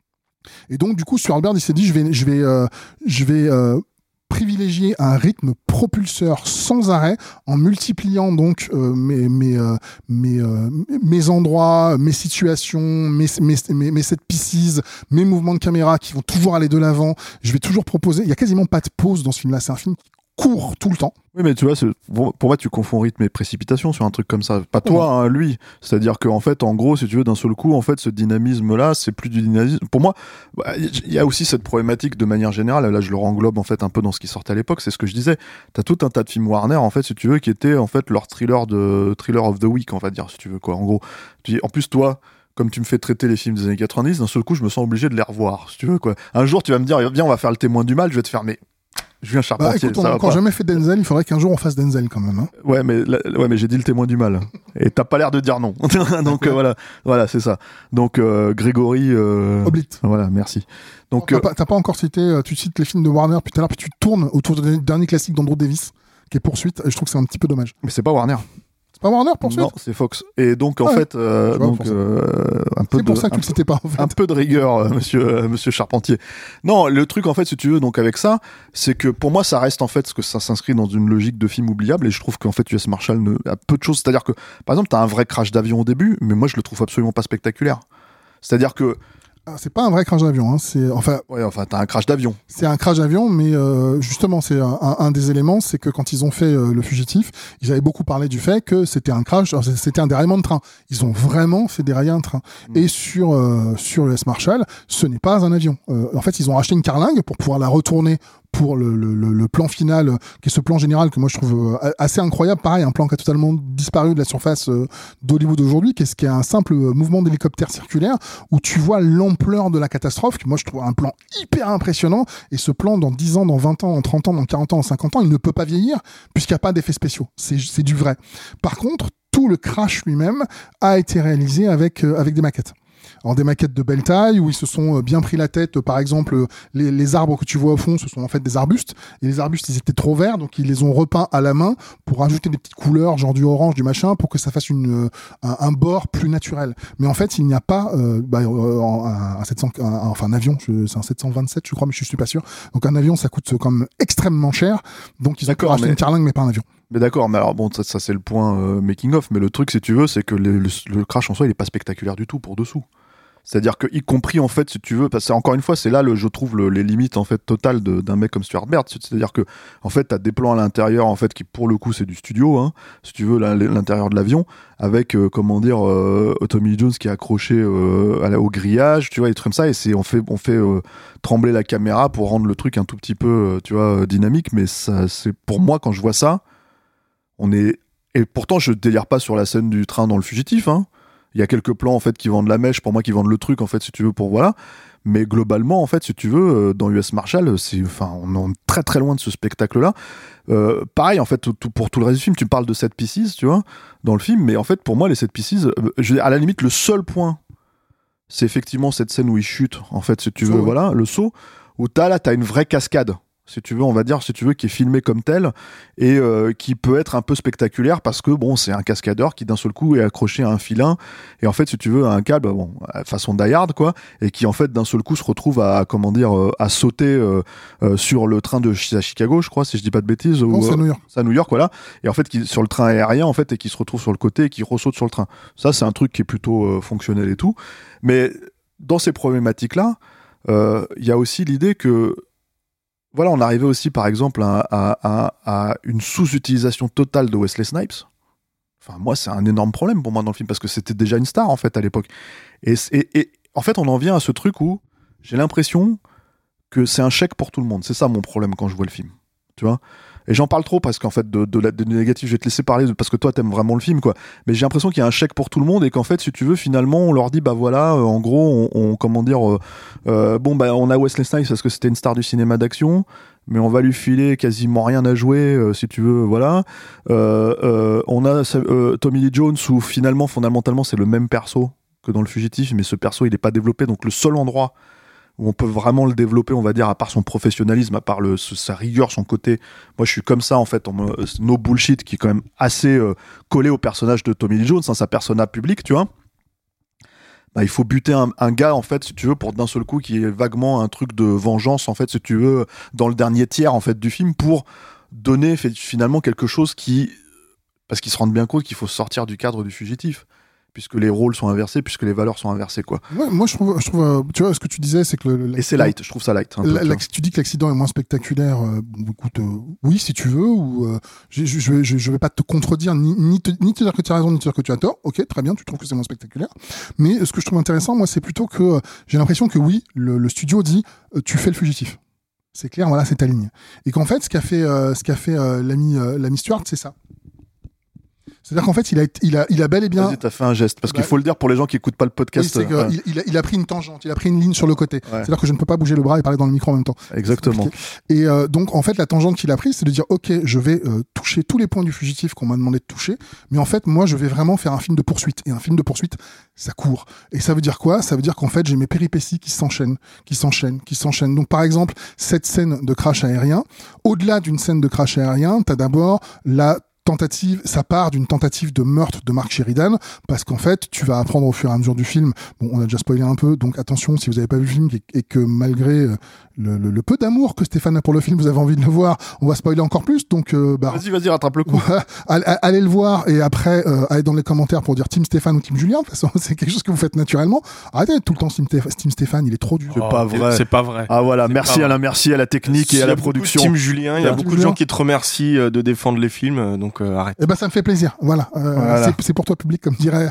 Et donc, du coup, Stuart Baird, il s'est dit, je vais, je vais, euh, je vais euh, privilégier un rythme propulseur sans arrêt en multipliant donc euh, mes mes euh, mes, euh, mes endroits, mes situations, mes mes mes, mes set pieces, mes mouvements de caméra qui vont toujours aller de l'avant. Je vais toujours proposer. Il y a quasiment pas de pause dans ce film-là. C'est un film qui court tout le temps. Oui, mais tu vois, c'est, pour moi, tu confonds rythme et précipitation sur un truc comme ça. Pas toi, hein, lui. C'est-à-dire qu'en fait, en gros, si tu veux, d'un seul coup, en fait, ce dynamisme-là, c'est plus du dynamisme. Pour moi, il bah, y a aussi cette problématique de manière générale. Là, je le renglobe en fait un peu dans ce qui sortait à l'époque. C'est ce que je disais. T'as tout un tas de films Warner, en fait, si tu veux, qui étaient en fait leur thriller de thriller of the week, on va dire, si tu veux quoi. En gros, tu dis, en plus, toi. comme tu me fais traiter les films des années quatre-vingt-dix, d'un seul coup, je me sens obligé de les revoir, si tu veux, quoi. Un jour, tu vas me dire, viens, on va faire le témoin du mal, je vais te faire, mais je viens Charpentier. Bah, écoute, on ça n'a va encore pas. jamais fait Denzel, il faudrait qu'un jour on fasse Denzel quand même. Hein. Ouais, mais, là, ouais, mais j'ai dit le témoin du mal. Et t'as pas l'air de dire non. Donc, euh, voilà, voilà, c'est ça. Donc, euh, Grégory. Euh... Oblit. Voilà, merci. Donc, t'as, euh... pas, t'as pas encore cité, euh, tu cites les films de Warner, puis tout à l'heure, puis tu tournes autour du dernier classique d'Andrew Davis, qui est Poursuite, et je trouve que c'est un petit peu dommage. mais c'est pas Warner. C'est pas Warner, Poursuite? Non, c'est Fox. Et donc, en Ouais. fait, euh, Je vois, donc, pour ça. euh, un peu C'est pour de, ça que un tu le citais pas, en fait. un peu de rigueur, euh, monsieur, euh, monsieur Charpentier. Non, le truc, en fait, si tu veux, donc avec ça, c'est que pour moi, ça reste, en fait, ce que ça s'inscrit dans une logique de film oubliable, et je trouve qu'en fait, U S Marshall ne, a peu de choses. C'est-à-dire que, par exemple, t'as un vrai crash d'avion au début, mais moi, je le trouve absolument pas spectaculaire. C'est-à-dire que, Ah, c'est pas un vrai crash d'avion, hein. C'est, enfin, ouais, enfin, t'as un crash d'avion. c'est un crash d'avion, mais euh, justement, c'est un, un, un des éléments, c'est que quand ils ont fait euh, Le Fugitif, ils avaient beaucoup parlé du fait que c'était un crash, alors, c'était un déraillement de train. Ils ont vraiment fait dérailler un train. Mm. Et sur euh, sur U S Marshall, ce n'est pas un avion. Euh, en fait, ils ont acheté une carlingue pour pouvoir la retourner pour le, le, le, le plan final, euh, qui est ce plan général que moi je trouve euh, assez incroyable. Pareil, un plan qui a totalement disparu de la surface euh, d'Hollywood aujourd'hui, qui est, qui est un simple euh, mouvement d'hélicoptère circulaire où tu vois l'ampleur de la catastrophe, que moi je trouve un plan hyper impressionnant. Et ce plan, dans dix ans, dans vingt ans, dans trente ans, dans quarante ans, dans cinquante ans, il ne peut pas vieillir puisqu'il n'y a pas d'effets spéciaux. C'est, c'est du vrai. Par contre, tout le crash lui-même a été réalisé avec, euh, avec des maquettes. Alors des maquettes de belle taille où ils se sont bien pris la tête. Par exemple, les, les arbres que tu vois au fond, ce sont en fait des arbustes. Et les arbustes, ils étaient trop verts, donc ils les ont repeints à la main pour ajouter des petites couleurs, genre du orange, du machin, pour que ça fasse une, un, un bord plus naturel. Mais en fait, il n'y a pas euh, bah, un, un sept cents, un, enfin un avion, je, c'est un sept cent vingt-sept, je crois, mais je suis pas sûr. Donc un avion, ça coûte quand même extrêmement cher. Donc ils ont D'accord, racheté mais- une carlingue, mais pas un avion. Mais d'accord, mais alors bon, ça, ça c'est le point euh, making of, mais le truc, si tu veux, c'est que le, le, le crash en soi, il est pas spectaculaire du tout pour dessous. C'est-à-dire que, y compris en fait, si tu veux, parce que encore une fois, c'est là, le, je trouve, le, les limites en fait totales de, d'un mec comme Stuart Baird. C'est-à-dire que, en fait, t'as des plans à l'intérieur, en fait, qui pour le coup, c'est du studio, hein, si tu veux, la, l'intérieur de l'avion, avec, euh, comment dire, euh, Tommy Lee Jones qui est accroché euh, à la, au grillage, tu vois, des trucs comme ça, et c'est, on fait, on fait euh, trembler la caméra pour rendre le truc un tout petit peu, euh, tu vois, euh, dynamique. Mais ça, c'est pour moi, quand je vois ça, on est, et pourtant, je délire pas sur la scène du train dans Le Fugitif, hein. Il y a quelques plans en fait qui vendent la mèche, pour moi qui vendent le truc en fait si tu veux pour voilà. Mais globalement en fait si tu veux dans U S Marshall, c'est enfin on est très très loin de ce spectacle là. Euh, pareil en fait tout, tout, pour tout le reste du film, tu me parles de set pieces, tu vois, dans le film, mais en fait pour moi les set pieces, euh, je, à la limite le seul point, c'est effectivement cette scène où il chute en fait si tu veux, Saut, ouais. voilà, le saut où t'as là t'as une vraie cascade. Si tu veux, on va dire, si tu veux, qui est filmé comme tel et euh, qui peut être un peu spectaculaire parce que bon, c'est un cascadeur qui d'un seul coup est accroché à un filin et en fait, si tu veux, à un câble, bon, façon Die Hard quoi, et qui en fait d'un seul coup se retrouve à comment dire, euh, à sauter euh, euh, sur le train de à Chicago, je crois, si je dis pas de bêtises. Non, ou, c'est New York. C'est à New York, voilà. Et en fait, qui, sur le train aérien, en fait, et qui se retrouve sur le côté et qui ressaute sur le train. Ça, c'est un truc qui est plutôt euh, fonctionnel et tout. Mais dans ces problématiques-là, il euh, y a aussi l'idée que voilà, on arrivait aussi, par exemple, à, à, à, à une sous-utilisation totale de Wesley Snipes. Enfin, moi, c'est un énorme problème pour moi dans le film, parce que c'était déjà une star, en fait, à l'époque. Et, et, et en fait, on en vient à ce truc où j'ai l'impression que c'est un chèque pour tout le monde. C'est ça mon problème quand je vois le film. Tu vois ? Et j'en parle trop parce qu'en fait, de, de, de, de négatif, je vais te laisser parler parce que toi, t'aimes vraiment le film, quoi. Mais j'ai l'impression qu'il y a un chèque pour tout le monde et qu'en fait, si tu veux, finalement, on leur dit, bah voilà, euh, en gros, on, on comment dire, euh, euh, bon, bah, on a Wesley Snipes parce que c'était une star du cinéma d'action, mais on va lui filer quasiment rien à jouer, euh, si tu veux, voilà. Euh, euh, on a euh, Tommy Lee Jones où finalement, fondamentalement, c'est le même perso que dans Le Fugitif, mais ce perso, il est pas développé, donc le seul endroit où on peut vraiment le développer, on va dire, à part son professionnalisme, à part le, sa rigueur, son côté. Moi, je suis comme ça, en fait, on me, no bullshit, qui est quand même assez euh, collé au personnage de Tommy Lee Jones, hein, sa persona publique, tu vois. Bah, il faut buter un, un gars, en fait, si tu veux, pour d'un seul coup, qui est vaguement un truc de vengeance, en fait, si tu veux, dans le dernier tiers, en fait, du film, pour donner fait, finalement quelque chose qui. Parce qu'ils se rendent bien compte qu'il faut sortir du cadre du fugitif, puisque les rôles sont inversés, puisque les valeurs sont inversées, quoi. Ouais, moi, je trouve, je trouve, euh, tu vois, ce que tu disais, c'est que le, et c'est light, je trouve ça light. Un peu, la, tu dis que l'accident est moins spectaculaire. Euh, bon, écoute, euh, oui, si tu veux, ou euh, je, je, je, je vais pas te contredire, ni, ni, te, ni te dire que tu as raison, ni te dire que tu as tort. Ok, très bien, tu trouves que c'est moins spectaculaire. Mais ce que je trouve intéressant, moi, c'est plutôt que euh, j'ai l'impression que oui, le, le studio dit, euh, tu fais le fugitif. C'est clair, voilà, c'est ta ligne. Et qu'en fait, ce qu'a fait, euh, ce qu'a fait euh, l'ami, euh, l'ami Stuart, c'est ça. C'est-à-dire qu'en fait, il a, il a, il a bel et bien. Vas-y, t'as fait un geste. Parce bah, qu'il faut le dire pour les gens qui écoutent pas le podcast. Oui, c'est euh, qu'il il a, il a pris une tangente, il a pris une ligne sur le côté. Ouais. C'est-à-dire que je ne peux pas bouger le bras et parler dans le micro en même temps. Exactement. Et euh, donc, en fait, la tangente qu'il a prise, c'est de dire, OK, je vais euh, toucher tous les points du fugitif qu'on m'a demandé de toucher. Mais en fait, moi, je vais vraiment faire un film de poursuite. Et un film de poursuite, ça court. Et ça veut dire quoi? Ça veut dire qu'en fait, j'ai mes péripéties qui s'enchaînent, qui s'enchaînent, qui s'enchaînent. Donc, par exemple, cette scène de crash aérien, au-delà d'une scène de crash aérien, t'as d'abord la tentative, ça part d'une tentative de meurtre de Mark Sheridan, parce qu'en fait, tu vas apprendre au fur et à mesure du film, bon, on a déjà spoilé un peu, donc attention, si vous n'avez pas vu le film et que malgré le, le, le peu d'amour que Stéphane a pour le film, vous avez envie de le voir, on va spoiler encore plus, donc euh, bah, vas-y, vas-y, rattrape le coup. Allez, allez le voir et après, euh, allez dans les commentaires pour dire Team Stéphane ou Team Julien, de toute façon, c'est quelque chose que vous faites naturellement. Arrêtez d'être tout le temps Team, Team Stéphane, il est trop dur. C'est pas vrai. C'est pas vrai. Ah voilà, C'est merci à la, merci à la technique et à la production. Team Julien, il y a Team beaucoup de Julien. gens qui te remercient de défendre les films, donc euh, arrête. Eh ben, ça me fait plaisir. Voilà. Euh, Voilà. C'est, c'est pour toi, public, comme dirait.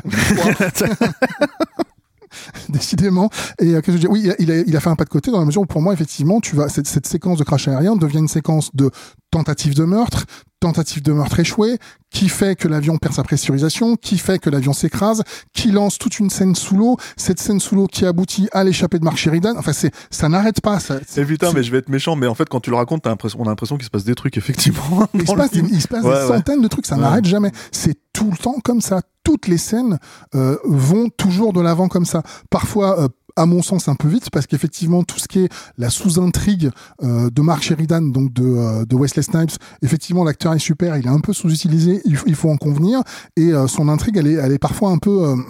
Décidément. Et euh, qu'est-ce que je dis Oui, il a, il, a, il a fait un pas de côté dans la mesure où, pour moi, effectivement, tu vas cette, cette séquence de crash aérien devient une séquence de tentative de meurtre, tentative de meurtre échouée, qui fait que l'avion perd sa pressurisation, qui fait que l'avion s'écrase, qui lance toute une scène sous l'eau, cette scène sous l'eau qui aboutit à l'échappée de Mark Sheridan. Enfin, c'est, ça n'arrête pas. Ça, Et putain, mais je vais être méchant, mais en fait, quand tu le racontes, t'as l'impression, on a l'impression qu'il se passe des trucs, effectivement. il se passe, des, il se passe Ouais, des ouais. centaines de trucs, ça Ouais. n'arrête jamais. C'est tout le temps comme ça. Toutes les scènes euh, vont toujours de l'avant comme ça. Parfois, euh, à mon sens, un peu vite, parce qu'effectivement, tout ce qui est la sous-intrigue euh, de Mark Sheridan, donc de, euh, de Wesley Snipes, effectivement, l'acteur est super, il est un peu sous-utilisé, il, il faut en convenir, et euh, son intrigue, elle est, elle est parfois un peu... Euh,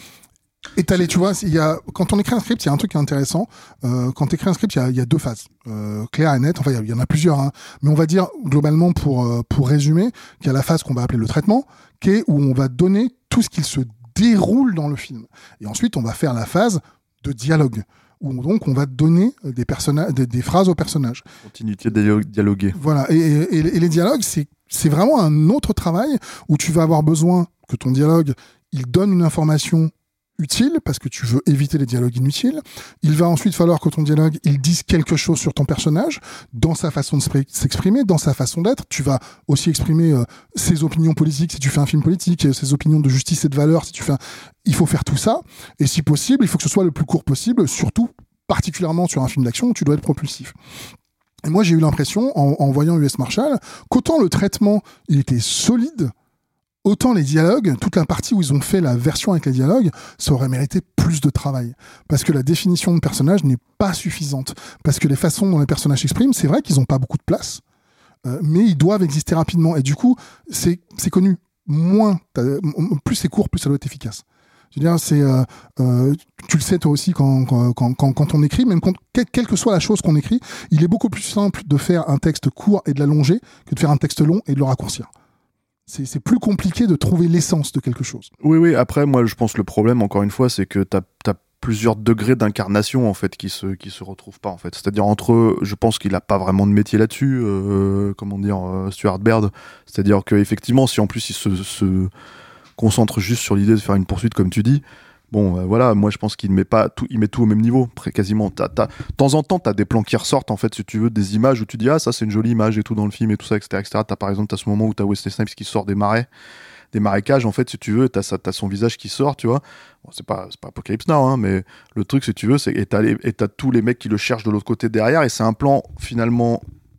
étalé, tu vois, il y a, quand on écrit un script, il y a un truc qui est intéressant. Euh, quand tu écris un script, il y a, il y a deux phases, euh, claires et nettes. Enfin, il y, a- il y en a plusieurs, hein. Mais on va dire globalement pour euh, pour résumer, qu'il y a la phase qu'on va appeler le traitement, qui est où on va donner tout ce qu'il se déroule dans le film. Et ensuite, on va faire la phase de dialogue, où donc on va donner des personnages, des, des phrases aux personnages. Continuité de dialo- dialoguer. Voilà. Et, et, et les dialogues, c'est c'est vraiment un autre travail où tu vas avoir besoin que ton dialogue, il donne une information utile parce que tu veux éviter les dialogues inutiles. Il va ensuite falloir que ton dialogue, il dise quelque chose sur ton personnage, dans sa façon de s'expri- s'exprimer, dans sa façon d'être. Tu vas aussi exprimer euh, ses opinions politiques si tu fais un film politique, euh, ses opinions de justice et de valeur si tu fais un... Il faut faire tout ça. Et si possible, il faut que ce soit le plus court possible, surtout particulièrement sur un film d'action où tu dois être propulsif. Et moi, j'ai eu l'impression, en, en voyant U S Marshal, qu'autant le traitement, il était solide, autant les dialogues, toute la partie où ils ont fait la version avec les dialogues, ça aurait mérité plus de travail. Parce que la définition de personnage n'est pas suffisante. Parce que les façons dont les personnages s'expriment, c'est vrai qu'ils n'ont pas beaucoup de place, euh, mais ils doivent exister rapidement. Et du coup, c'est, c'est connu. Moins, t'as- m- plus c'est court, plus ça doit être efficace. Je veux dire, c'est, euh, euh, tu le sais toi aussi quand, quand, quand, quand, quand on écrit, même quand, quelle, quelle que soit la chose qu'on écrit, il est beaucoup plus simple de faire un texte court et de l'allonger que de faire un texte long et de le raccourcir. C'est, c'est plus compliqué de trouver l'essence de quelque chose. Oui, oui, après, moi, je pense que le problème, encore une fois, c'est que t'as, t'as plusieurs degrés d'incarnation, en fait, qui se, qui se retrouvent pas, en fait. C'est-à-dire, entre eux, je pense qu'il a pas vraiment de métier là-dessus, euh, comment dire, euh, Stuart Baird. C'est-à-dire que, effectivement, si en plus il se, se concentre juste sur l'idée de faire une poursuite, comme tu dis, bon, euh, voilà, moi, je pense qu'il met pas tout, il met tout au même niveau, près, quasiment. T'as, t'as, de temps en temps, t'as des plans qui ressortent, en fait, si tu veux, des images où tu dis, ah, ça, c'est une jolie image et tout dans le film et tout ça, et cetera, et cetera. T'as, par exemple, t'as ce moment où t'as Wesley Snipes qui sort des marais, des marécages, en fait, si tu veux, t'as, ça, t'as son visage qui sort, tu vois. Bon, c'est pas, c'est pas Apocalypse Now, hein, mais le truc, si tu veux, c'est, et t'as, les, et t'as tous les mecs qui le cherchent de l'autre côté derrière, et c'est un plan, finalement,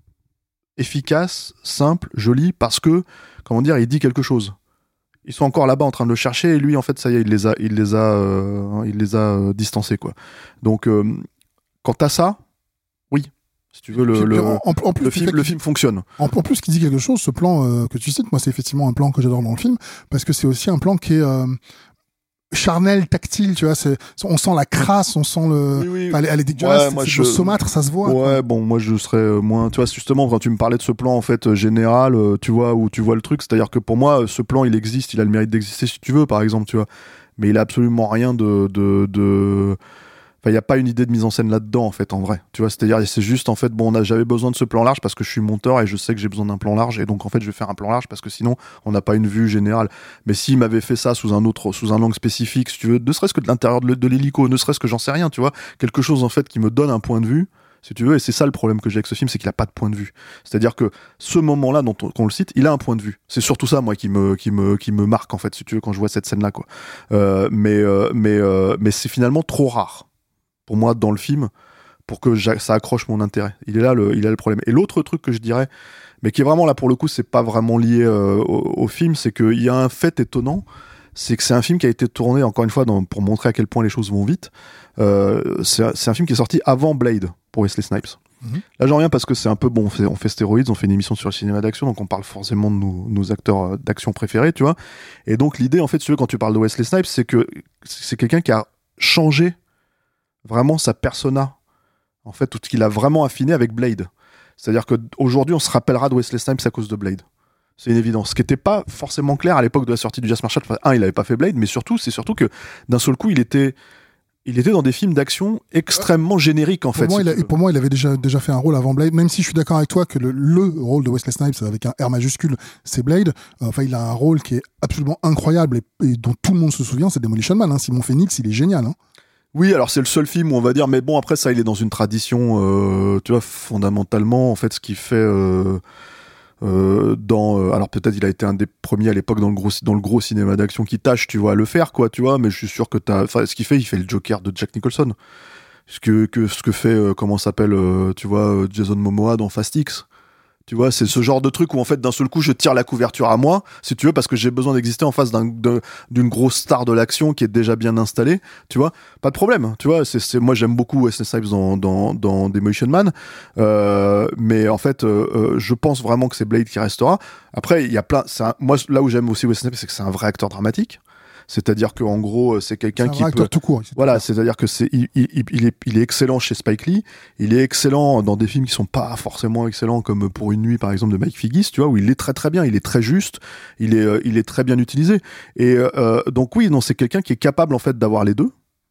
efficace, simple, joli, parce que, comment dire, il dit quelque chose. Ils sont encore là-bas en train de le chercher, et lui, en fait, ça y est, il les a, il les a, euh, il les a euh, distancés, quoi. Donc, euh, quand t'as ça, oui, si tu veux, le, Puis, le, en, en- en plus, le tu film, sais le que- film fonctionne. En, en plus, qui dit quelque chose, ce plan euh, que tu cites, moi, c'est effectivement un plan que j'adore dans le film, parce que c'est aussi un plan qui est euh, charnel, tactile, tu vois. C'est, on sent la crasse, on sent le. Oui, oui. Enfin, elle, est- elle est dégueulasse, Ouais, c'est, moi, c'est je- le saumâtre, ça se voit. quoi. Ouais, bon, moi je serais euh, moins. Tu vois, justement, quand tu me parlais de ce plan en fait euh, général, euh, tu vois, où tu vois le truc, c'est-à-dire que pour moi, euh, ce plan il existe, il a le mérite d'exister si tu veux, par exemple, tu vois. Mais il a absolument rien de. de, de... Enfin, il n'y a pas une idée de mise en scène là-dedans, en fait, en vrai. Tu vois, c'est-à-dire, c'est juste, en fait, bon, on a, j'avais besoin de ce plan large parce que je suis monteur et je sais que j'ai besoin d'un plan large. Et donc, en fait, je vais faire un plan large parce que sinon, on n'a pas une vue générale. Mais s'il m'avait fait ça sous un autre, sous un angle spécifique, si tu veux, ne serait-ce que de l'intérieur de, de l'hélico, ne serait-ce que j'en sais rien, tu vois, quelque chose, en fait, qui me donne un point de vue, si tu veux, et c'est ça le problème que j'ai avec ce film, c'est qu'il a pas de point de vue. C'est-à-dire que ce moment-là dont on, qu'on le cite, il a un point de vue. C'est surtout ça, moi, qui me, qui me, qui me marque, en fait, si tu veux, quand je vois cette scène-là, quoi. Euh, mais, euh, mais, euh, mais c'est finalement trop rare, pour moi, dans le film, pour que ça accroche mon intérêt. Il est là le, il est là le problème. Et l'autre truc que je dirais, mais qui est vraiment là, pour le coup, c'est pas vraiment lié euh, au, au film, c'est qu'il y a un fait étonnant, c'est que c'est un film qui a été tourné, encore une fois, dans, pour montrer à quel point les choses vont vite. Euh, c'est, c'est un film qui est sorti avant Blade, pour Wesley Snipes. Mm-hmm. Là, j'en reviens parce que c'est un peu bon. On fait, on fait Stéroïdes, on fait une émission sur le cinéma d'action, donc on parle forcément de nos, nos acteurs d'action préférés, tu vois. Et donc, l'idée, en fait, si tu veux, quand tu parles de Wesley Snipes, c'est que c'est quelqu'un qui a changé vraiment sa persona, en fait, tout ce qu'il a vraiment affiné avec Blade. C'est-à-dire qu'aujourd'hui, on se rappellera de Wesley Snipes à cause de Blade. C'est une évidence. Ce qui n'était pas forcément clair à l'époque de la sortie du Jazz Marshall. Enfin, un, il n'avait pas fait Blade, mais surtout, c'est surtout que d'un seul coup, il était, il était dans des films d'action extrêmement génériques, en pour fait. Moi, si il a, pour moi, il avait déjà, déjà fait un rôle avant Blade, même si je suis d'accord avec toi que le, le rôle de Wesley Snipes, avec un R majuscule, c'est Blade. Enfin, il a un rôle qui est absolument incroyable et, et dont tout le monde se souvient, c'est Demolition Man. Hein. Simon Phoenix, il est génial. Hein. Oui, alors c'est le seul film où on va dire, mais bon, après ça, il est dans une tradition, euh, tu vois, fondamentalement, en fait, ce qui fait... Euh, Euh, dans euh, alors peut-être il a été un des premiers à l'époque dans le gros dans le gros cinéma d'action qui tâche, tu vois, à le faire, quoi, tu vois, mais je suis sûr que t'as, enfin, ce qu'il fait, il fait le Joker de Jack Nicholson, ce que que ce que fait euh, comment s'appelle euh, tu vois, euh, Jason Momoa dans Fast X. Tu vois, c'est ce genre de truc où en fait d'un seul coup je tire la couverture à moi, si tu veux, parce que j'ai besoin d'exister en face d'un, de, d'une grosse star de l'action qui est déjà bien installée, tu vois, pas de problème, tu vois, c'est, c'est moi j'aime beaucoup Wesley Snipes dans dans dans Demolition Man, euh, mais en fait euh, euh, je pense vraiment que c'est Blade qui restera. Après il y a plein, c'est un, moi là où j'aime aussi Wesley Snipes, c'est que c'est un vrai acteur dramatique. C'est-à-dire qu'en gros, c'est quelqu'un c'est un qui peut. Tout court, voilà, c'est-à-dire que c'est il, il, il, est, il est excellent chez Spike Lee. Il est excellent dans des films qui sont pas forcément excellents, comme Pour une nuit, par exemple, de Mike Figgis, tu vois, où il est très très bien, il est très juste, il est, il est très bien utilisé. Et euh, donc oui, non, c'est quelqu'un qui est capable en fait d'avoir les deux,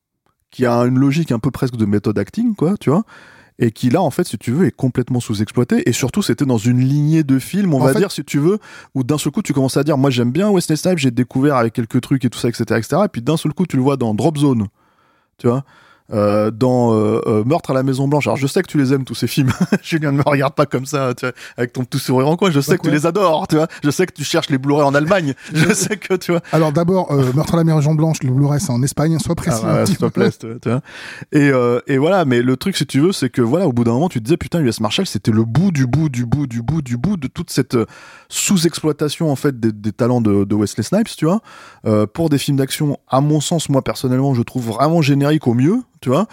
qui a une logique un peu presque de méthode acting, quoi, tu vois. Et qui là en fait si tu veux est complètement sous-exploité, et surtout c'était dans une lignée de films on en va fait... dire si tu veux, où d'un seul coup tu commences à dire moi j'aime bien Wesley Snipes, j'ai découvert avec quelques trucs et tout ça, etc, etc, et puis d'un seul coup tu le vois dans Drop Zone, tu vois, euh, dans euh, euh, Meurtre à la Maison Blanche. Alors je sais que tu les aimes tous ces films. Julien, ne me regarde pas comme ça, tu vois, avec ton tout sourire en coin. Je sais Donc, que ouais. tu les adores, tu vois. Je sais que tu cherches les Blu-ray en Allemagne. Je sais que tu vois. Alors d'abord euh, Meurtre à la Maison Blanche, le Blu-ray c'est en Espagne, sois précis. Ah, ouais, s'il te plaît, tu vois. Et euh, et voilà. Mais le truc, si tu veux, c'est que voilà, au bout d'un moment, tu te disais putain, U S Marshall, c'était le bout du bout du bout du bout du bout de toute cette sous-exploitation en fait des, des talents de, de Wesley Snipes, tu vois, euh, pour des films d'action. À mon sens, moi personnellement, je trouve vraiment générique au mieux, tu vois.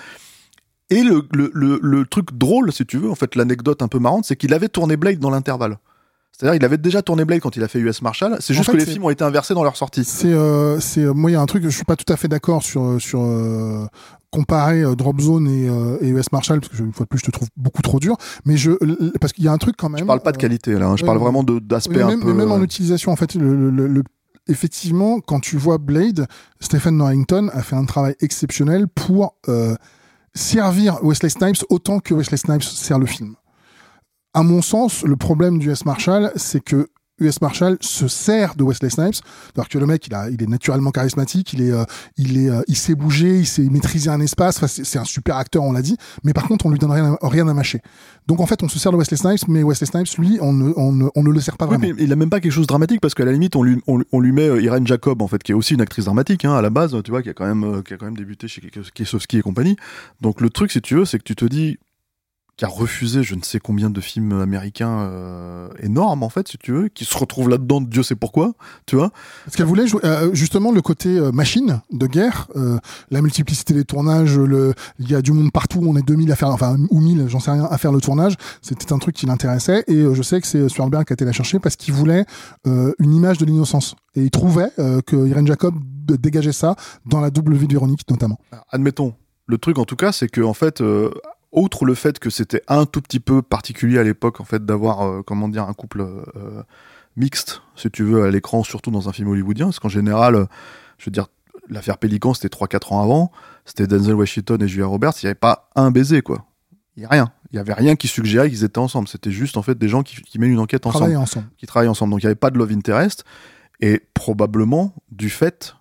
Et le, le, le, le truc drôle, si tu veux, en fait, l'anecdote un peu marrante, c'est qu'il avait tourné Blade dans l'intervalle. C'est-à-dire, il avait déjà tourné Blade quand il a fait U S Marshall. C'est juste en fait, que les c'est... films ont été inversés dans leur sortie. C'est, euh, c'est, moi, il y a un truc, je suis pas tout à fait d'accord sur, sur euh, comparer euh, Drop Zone et, euh, et U S Marshall, parce que une fois de plus, je te trouve beaucoup trop dur. Mais je, parce qu'il y a un truc quand même. Je parle pas de qualité là. Hein, je euh, parle vraiment de, d'aspect même, un peu. Mais même en utilisation, en fait, le, le, le effectivement, quand tu vois Blade, Stephen Norrington a fait un travail exceptionnel pour euh, servir Wesley Snipes autant que Wesley Snipes sert le film. À mon sens, le problème du U S Marshall, c'est que U S Marshall se sert de Wesley Snipes, alors que le mec, il a, il est naturellement charismatique, il est, euh, il est, euh, il sait bouger, il sait maîtriser un espace. Enfin, c'est, c'est un super acteur, on l'a dit. Mais par contre, on lui donne rien, à, rien à mâcher. Donc en fait, on se sert de Wesley Snipes, mais Wesley Snipes, lui, on ne, on ne, on ne le sert pas vraiment. Oui, mais il a même pas quelque chose de dramatique, parce qu'à la limite, on lui, on, on lui met euh, Irene Jacob, en fait, qui est aussi une actrice dramatique, hein, à la base, tu vois, qui a quand même, euh, qui a quand même débuté chez Kieslowski et compagnie. Donc le truc, si tu veux, c'est que tu te dis, qui a refusé je ne sais combien de films américains euh, énormes, en fait, si tu veux, qui se retrouve là-dedans, Dieu sait pourquoi, tu vois. Parce qu'elle voulait jouer, euh, justement, le côté euh, machine de guerre, euh, la multiplicité des tournages, le, il y a du monde partout, on est deux mille à faire, enfin, ou mille, j'en sais rien, à faire le tournage. C'était un truc qui l'intéressait, et euh, je sais que c'est Spielberg qui a été la chercher parce qu'il voulait euh, une image de l'innocence. Et il trouvait euh, que Irene Jacob dégageait ça dans La double vie de Véronique, notamment. Alors, admettons. Le truc, en tout cas, c'est que, en fait, euh, outre le fait que c'était un tout petit peu particulier à l'époque, en fait, d'avoir, euh, comment dire, un couple euh, mixte, si tu veux, à l'écran, surtout dans un film hollywoodien, parce qu'en général, euh, je veux dire, l'affaire Pélican, c'était trois quatre ans avant, c'était Denzel Washington et Julia Roberts, il n'y avait pas un baiser, quoi. Il n'y a rien. Il n'y avait rien qui suggérait qu'ils étaient ensemble. C'était juste, en fait, des gens qui, qui mènent une enquête ensemble. ensemble. Qui travaillent ensemble. Donc, il n'y avait pas de love interest. Et probablement, du fait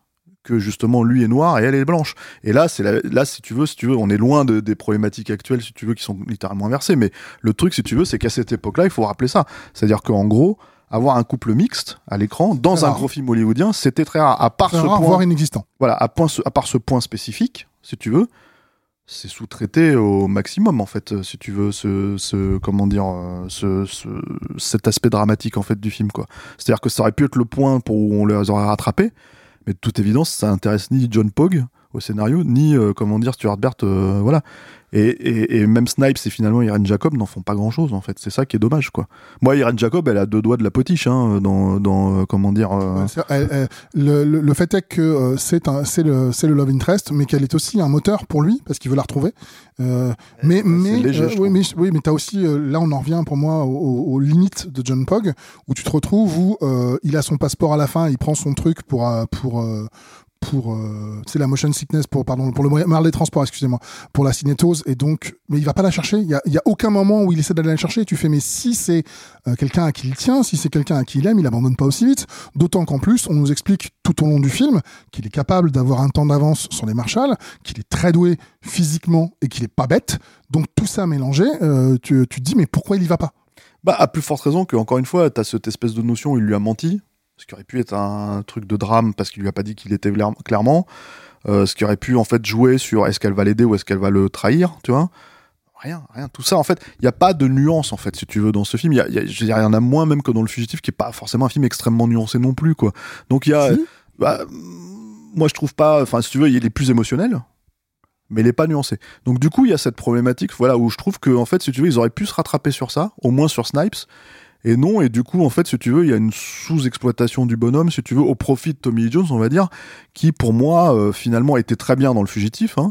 que justement lui est noir et elle est blanche. Et là, c'est la, là, si tu veux, si tu veux, on est loin de, des problématiques actuelles, si tu veux, qui sont littéralement inversées. Mais le truc, si tu veux, c'est qu'à cette époque-là, il faut rappeler ça. C'est-à-dire qu'en gros, avoir un couple mixte à l'écran dans très un rare. gros film hollywoodien, c'était très rare. À part Très ce rare, point, voire inexistant. voilà, à, point, à part ce point spécifique, si tu veux, c'est sous-traité au maximum en fait, si tu veux, ce, ce comment dire, ce, ce, cet aspect dramatique en fait du film quoi. C'est-à-dire que ça aurait pu être le point pour où on les aurait rattrapés, mais de toute évidence, ça intéresse ni John Pogue au scénario, ni euh, comment dire Stuart Bert, euh, voilà. Et, et, et même Snipes et finalement Irene Jacob n'en font pas grand-chose en fait. C'est ça qui est dommage quoi. Moi, Irene Jacob, elle a deux doigts de la potiche hein, dans, dans euh, comment dire. Euh... Ouais, elle, elle, le, le, le fait est que euh, c'est un, c'est le, c'est le love interest, mais qu'elle est aussi un moteur pour lui parce qu'il veut la retrouver. Euh, mais mais, léger, euh, oui, mais oui, mais t'as aussi euh, là on en revient pour moi aux, aux limites de John Pogue où tu te retrouves où euh, il a son passeport à la fin, il prend son truc pour euh, pour euh, pour euh, c'est la motion sickness pour pardon pour le moyen des transports excusez-moi pour la cinétose et donc mais il va pas la chercher, il y a il y a aucun moment où il essaie d'aller la chercher, tu fais mais si c'est euh, quelqu'un à qui il tient, si c'est quelqu'un à qui il aime, il abandonne pas aussi vite, d'autant qu'en plus on nous explique tout au long du film qu'il est capable d'avoir un temps d'avance sur les Marshall, qu'il est très doué physiquement et qu'il est pas bête, donc tout ça mélangé euh, tu, tu te dis mais pourquoi il y va pas? Bah à plus forte raison que encore une fois t'as cette espèce de notion où il lui a menti. Ce qui aurait pu être un truc de drame parce qu'il lui a pas dit qu'il était clairement. Euh, ce qui aurait pu en fait jouer sur est-ce qu'elle va l'aider ou est-ce qu'elle va le trahir, tu vois. Rien, rien. Tout ça, en fait, il n'y a pas de nuance, en fait, si tu veux, dans ce film. Il y, y, y, y en a moins même que dans Le Fugitif, qui n'est pas forcément un film extrêmement nuancé non plus, quoi. Donc il y a... Si. Bah, moi, je trouve pas... Enfin, si tu veux, il est plus émotionnel, mais il n'est pas nuancé. Donc du coup, il y a cette problématique, voilà, où je trouve que, en fait, si tu veux, ils auraient pu se rattraper sur ça, au moins sur Snipes. Et non, et du coup, en fait, si tu veux, il y a une sous-exploitation du bonhomme, si tu veux, au profit de Tommy Lee Jones, on va dire, qui, pour moi, euh, finalement, était très bien dans Le Fugitif, hein,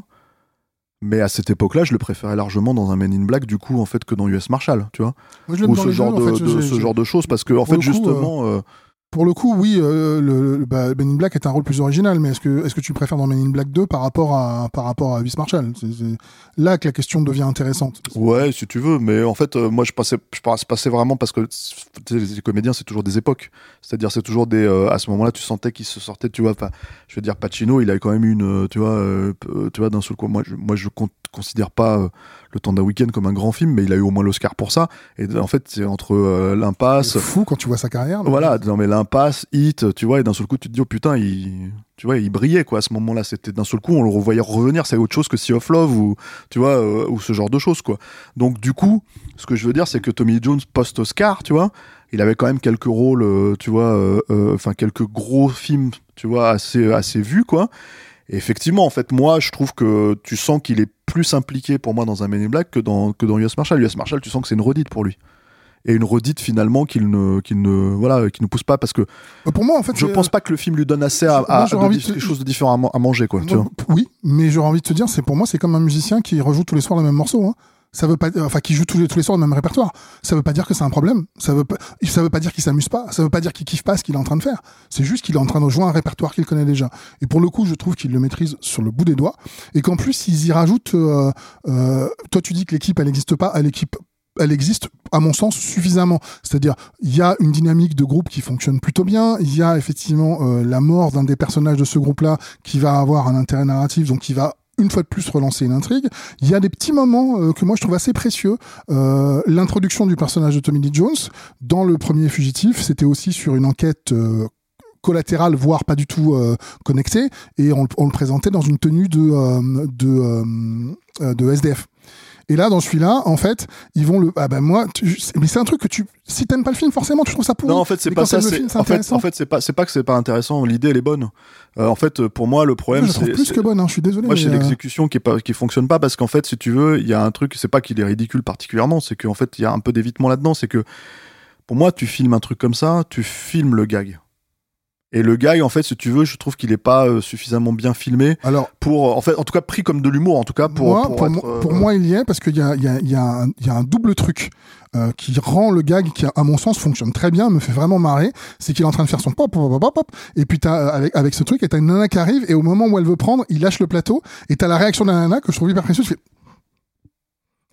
mais à cette époque-là, je le préférais largement dans un Men in Black, du coup, en fait, que dans U S Marshal, tu vois, Moi, je l'aime ou dans ce les genre, deux, de, en fait, de, j'ai- ce j'ai- genre de choses, parce que, en Pour fait, le coup, justement... euh, Pour le coup, oui, euh, le, le bah, Men in Black est un rôle plus original, mais est-ce que, est-ce que tu préfères dans Men in Black deux par rapport à, par rapport à Willis Marshall? C'est, c'est là que la question devient intéressante. Ouais, si tu veux, mais en fait, euh, moi, je passais, je passe- passais vraiment parce que tu sais, les comédiens, c'est toujours des époques. C'est-à-dire, c'est toujours des. Euh, à ce moment-là, tu sentais qu'ils se sortaient, tu vois. Enfin, je veux dire, Pacino, il avait quand même une, euh, tu vois, euh, euh, tu vois, d'un seul coup. Moi, je, moi, je con- considère pas euh, Le Temps d'un week-end comme un grand film, mais il a eu au moins l'Oscar pour ça. Et en fait, c'est entre euh, l'impasse. C'est fou quand tu vois sa carrière. mais- Voilà, non mais l'impasse, Hit, tu vois, et d'un seul coup tu te dis oh putain, il, tu vois, il brillait quoi à ce moment-là. C'était d'un seul coup on le revoyait revenir, c'est autre chose que Sea of Love ou tu vois euh, ou ce genre de choses quoi. Donc du coup, ce que je veux dire c'est que Tommy Lee Jones post-Oscar, tu vois, il avait quand même quelques rôles, euh, tu vois, enfin euh, euh, quelques gros films, tu vois, assez assez vus quoi. Et effectivement, en fait, moi, je trouve que tu sens qu'il est plus impliqué pour moi dans un Men in Black que dans que dans U S Marshal. U S Marshal, tu sens que c'est une redite pour lui. Et une redite finalement qu'il ne, qu'il ne, voilà, qu'il ne pousse pas parce que Bah, pour moi, en fait, je c'est- pense pas que le film lui donne assez à, Moi, à, j'aurais de- envie de- quelque chose de différent à, man- à manger, quoi. Tu Moi, vois. oui, mais j'aurais envie de te dire, c'est pour moi, c'est comme un musicien qui rejoue tous les soirs le même morceau. Hein. Ça veut pas, enfin, qui joue tous les, tous les soirs le même répertoire. Ça veut pas dire que c'est un problème. Ça veut pas, ça veut pas dire qu'il s'amuse pas. Ça veut pas dire qu'il kiffe pas ce qu'il est en train de faire. C'est juste qu'il est en train de jouer un répertoire qu'il connaît déjà. Et pour le coup, je trouve qu'il le maîtrise sur le bout des doigts. Et qu'en plus, ils y rajoutent, euh, euh, toi, tu dis que l'équipe, elle n'existe pas. L'équipe, elle existe, à mon sens, suffisamment. C'est-à-dire, il y a une dynamique de groupe qui fonctionne plutôt bien. Il y a effectivement euh, la mort d'un des personnages de ce groupe-là qui va avoir un intérêt narratif, donc qui va une fois de plus relancer une intrigue. Il y a des petits moments euh, que moi je trouve assez précieux. Euh, l'introduction du personnage de Tommy Lee Jones dans le premier Fugitif, c'était aussi sur une enquête euh, collatérale, voire pas du tout euh, connectée, et on, on le présentait dans une tenue de euh, de, euh, de S D F. Et là, dans celui-là, en fait, ils vont le. Ah ben moi, tu... mais c'est un truc que tu. Si t'aimes pas le film, forcément, tu trouves ça pourri. Non, en fait, c'est Mais pas quand ça. t'aimes le c'est- film, c'est En fait, intéressant. en fait, c'est pas, c'est pas que c'est pas intéressant. L'idée, elle est bonne. Euh, en fait, pour moi, le problème, Moi, je la trouve c'est, plus c'est- que bonne. Hein, je suis désolé. moi, mais, c'est euh, l'exécution qui est pas, qui fonctionne pas parce qu'en fait, si tu veux, il y a un truc. C'est pas qu'il est ridicule particulièrement. C'est qu'en fait, il y a un peu d'évitement là-dedans. C'est que pour moi, tu filmes un truc comme ça, tu filmes le gag. Et le gag, en fait, si tu veux, je trouve qu'il est pas euh, suffisamment bien filmé Alors, pour, en fait, en tout cas, pris comme de l'humour, en tout cas, pour, moi, pour, pour, être, moi, euh, pour moi, il y est parce qu'il y a, il y, a, il y, a un- il y a un double truc euh, qui rend le gag, qui, à mon sens, fonctionne très bien, me fait vraiment marrer. C'est qu'il est en train de faire son pop, pop, pop, pop, pop, et puis t'as, euh, avec, avec ce truc, et t'as une nana qui arrive, et au moment où elle veut prendre, il lâche le plateau, et t'as la réaction de la nana que je trouve hyper précieuse. Je fais...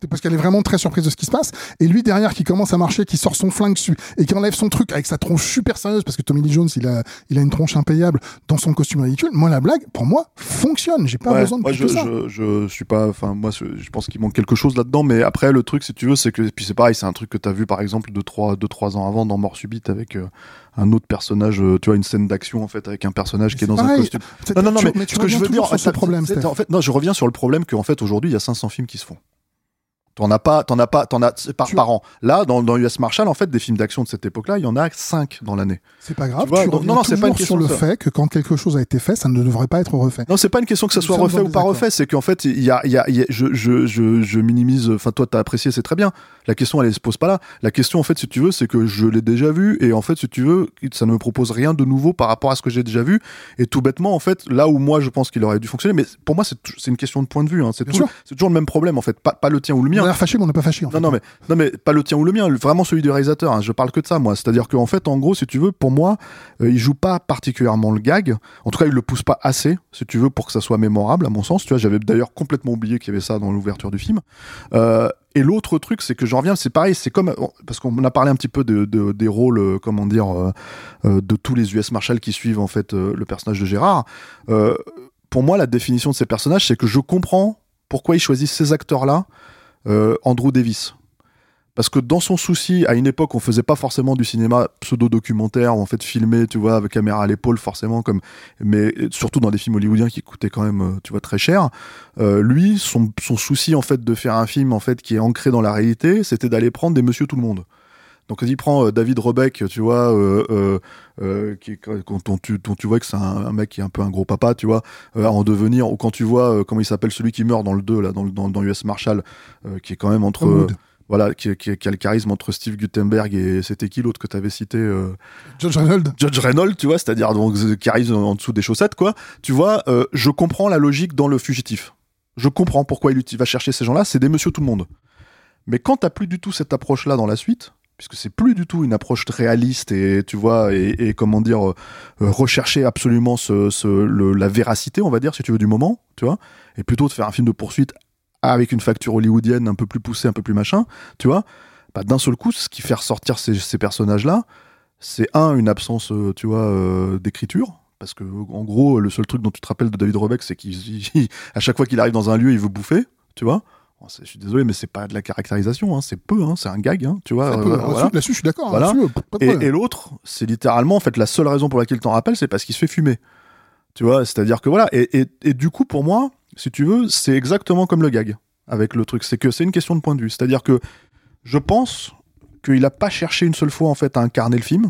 parce qu'elle est vraiment très surprise de ce qui se passe. Et lui derrière qui commence à marcher, qui sort son flingue dessus et qui enlève son truc avec sa tronche super sérieuse parce que Tommy Lee Jones il a il a une tronche impayable dans son costume ridicule. Moi la blague pour moi fonctionne. J'ai pas ouais, besoin de moi, plus je, que ça. Je, je suis pas, enfin moi je, je pense qu'il manque quelque chose là-dedans. Mais après le truc si tu veux c'est que puis c'est pareil, c'est un truc que t'as vu par exemple deux trois deux trois ans avant dans Mort Subite avec euh, un autre personnage, euh, tu vois, une scène d'action en fait avec un personnage Mais qui est dans pareil. un costume. C'est- Non non non tu- mais, mais tu ce que je veux reviens dire toujours sur ce problème, c'est- Steph. en fait non je reviens sur le problème qu'en fait aujourd'hui il y a cinq cents films qui se font. T'en as pas, t'en as pas, t'en as par, Tu- par an. Là, dans, dans U S Marshal, en fait, des films d'action de cette époque-là, il y en a cinq dans l'année. C'est pas grave. Tu vois, tu donc- reviens non, non, c'est pas une toujours sur question le de ça. fait que quand quelque chose a été fait, ça ne devrait pas être refait. Non, c'est pas une question que ça Nous soit sommes refait dans ou le pas désaccord. refait, c'est qu'en fait, il y a, il y a, il y a- je, je, je, je minimise, enfin, toi, t'as apprécié, c'est très bien. La question, elle, elle se pose pas là. La question, en fait, si tu veux, c'est que je l'ai déjà vu, et en fait, si tu veux, ça ne me propose rien de nouveau par rapport à ce que j'ai déjà vu, et tout bêtement, en fait, là où moi, je pense qu'il aurait dû fonctionner, mais pour moi, c'est, c'est une question de point de vue, hein. C'est Bien tout- sûr. c'est toujours le même problème, en fait. Pas, pas le tien ou le On a mien. l'air fâché, mais on n'est pas fâché. En fait. Non, non, mais, non, mais pas le tien ou le mien, vraiment celui du réalisateur. Hein. Je parle que de ça, moi. C'est-à-dire qu'en fait, en gros, si tu veux, pour moi, euh, il joue pas particulièrement le gag. En tout cas, il le pousse pas assez, si tu veux, pour que ça soit mémorable, à mon sens. Tu vois, j'avais d'ailleurs complètement oublié qu'il y avait ça dans l'ouverture du film. Euh, et l'autre truc, c'est que j'en reviens, c'est pareil, c'est comme, parce qu'on a parlé un petit peu de, de- des rôles, euh, comment dire, euh, euh, de tous les U S Marshal qui suivent, en fait, euh, le personnage de Gérard. Euh, pour moi, la définition de ces personnages, c'est que je comprends pourquoi ils choisissent ces acteurs-là, euh, Andrew Davis. Parce que dans son souci, à une époque, on faisait pas forcément du cinéma pseudo-documentaire, où en fait filmé, tu vois, avec caméra à l'épaule, forcément, comme, mais surtout dans des films hollywoodiens qui coûtaient quand même, euh, tu vois, très cher. Euh, lui, son, son souci, en fait, de faire un film, en fait, qui est ancré dans la réalité, c'était d'aller prendre des Monsieur Tout le Monde. Donc, il prend euh, David Rebeck, tu vois, euh, euh, euh, qui, quand on, tu, dont tu vois que c'est un, un mec qui est un peu un gros papa, tu vois, euh, en devenir, ou quand tu vois, euh, comment il s'appelle, celui qui meurt dans le deux, là, dans, le- dans, dans U S Marshal, euh, qui est quand même entre. Tom Wood. Voilà, qui, qui, qui a le charisme entre Steve Guttenberg et c'était qui l'autre que t'avais cité euh... Judge Reynolds. Judge Reynolds, tu vois, c'est-à-dire donc euh, charisme en dessous des chaussettes, quoi. Tu vois, euh, je comprends la logique dans Le Fugitif. Je comprends pourquoi il uti- va chercher ces gens-là, c'est des Monsieur Tout le Monde. Mais quand t'as plus du tout cette approche-là dans la suite, puisque c'est plus du tout une approche réaliste et tu vois et, et comment dire euh, euh, rechercher absolument ce, ce, le, la véracité, on va dire, si tu veux, du moment, tu vois, et plutôt de faire un film de poursuite avec une facture hollywoodienne un peu plus poussée, un peu plus machin, tu vois, bah, d'un seul coup, ce qui fait ressortir ces, ces personnages-là, c'est un, une absence, euh, tu vois, euh, d'écriture, parce que en gros, le seul truc dont tu te rappelles de David Rebeck, c'est qu'à chaque fois qu'il arrive dans un lieu, il veut bouffer, tu vois. Bon, je suis désolé, mais c'est pas de la caractérisation, hein, c'est peu, hein, c'est un gag, hein, tu vois. Ça euh, peut, voilà. là-dessus, là-dessus, je suis d'accord. Voilà. Là-dessus, pas de Et, problème. et l'autre, c'est littéralement, en fait, la seule raison pour laquelle t'en rappelles, c'est parce qu'il se fait fumer. Tu vois, c'est-à-dire que voilà, et, et, et du coup, pour moi, si tu veux, c'est exactement comme le gag avec le truc. C'est que c'est une question de point de vue. C'est-à-dire que je pense qu'il a pas cherché une seule fois, en fait, à incarner le film.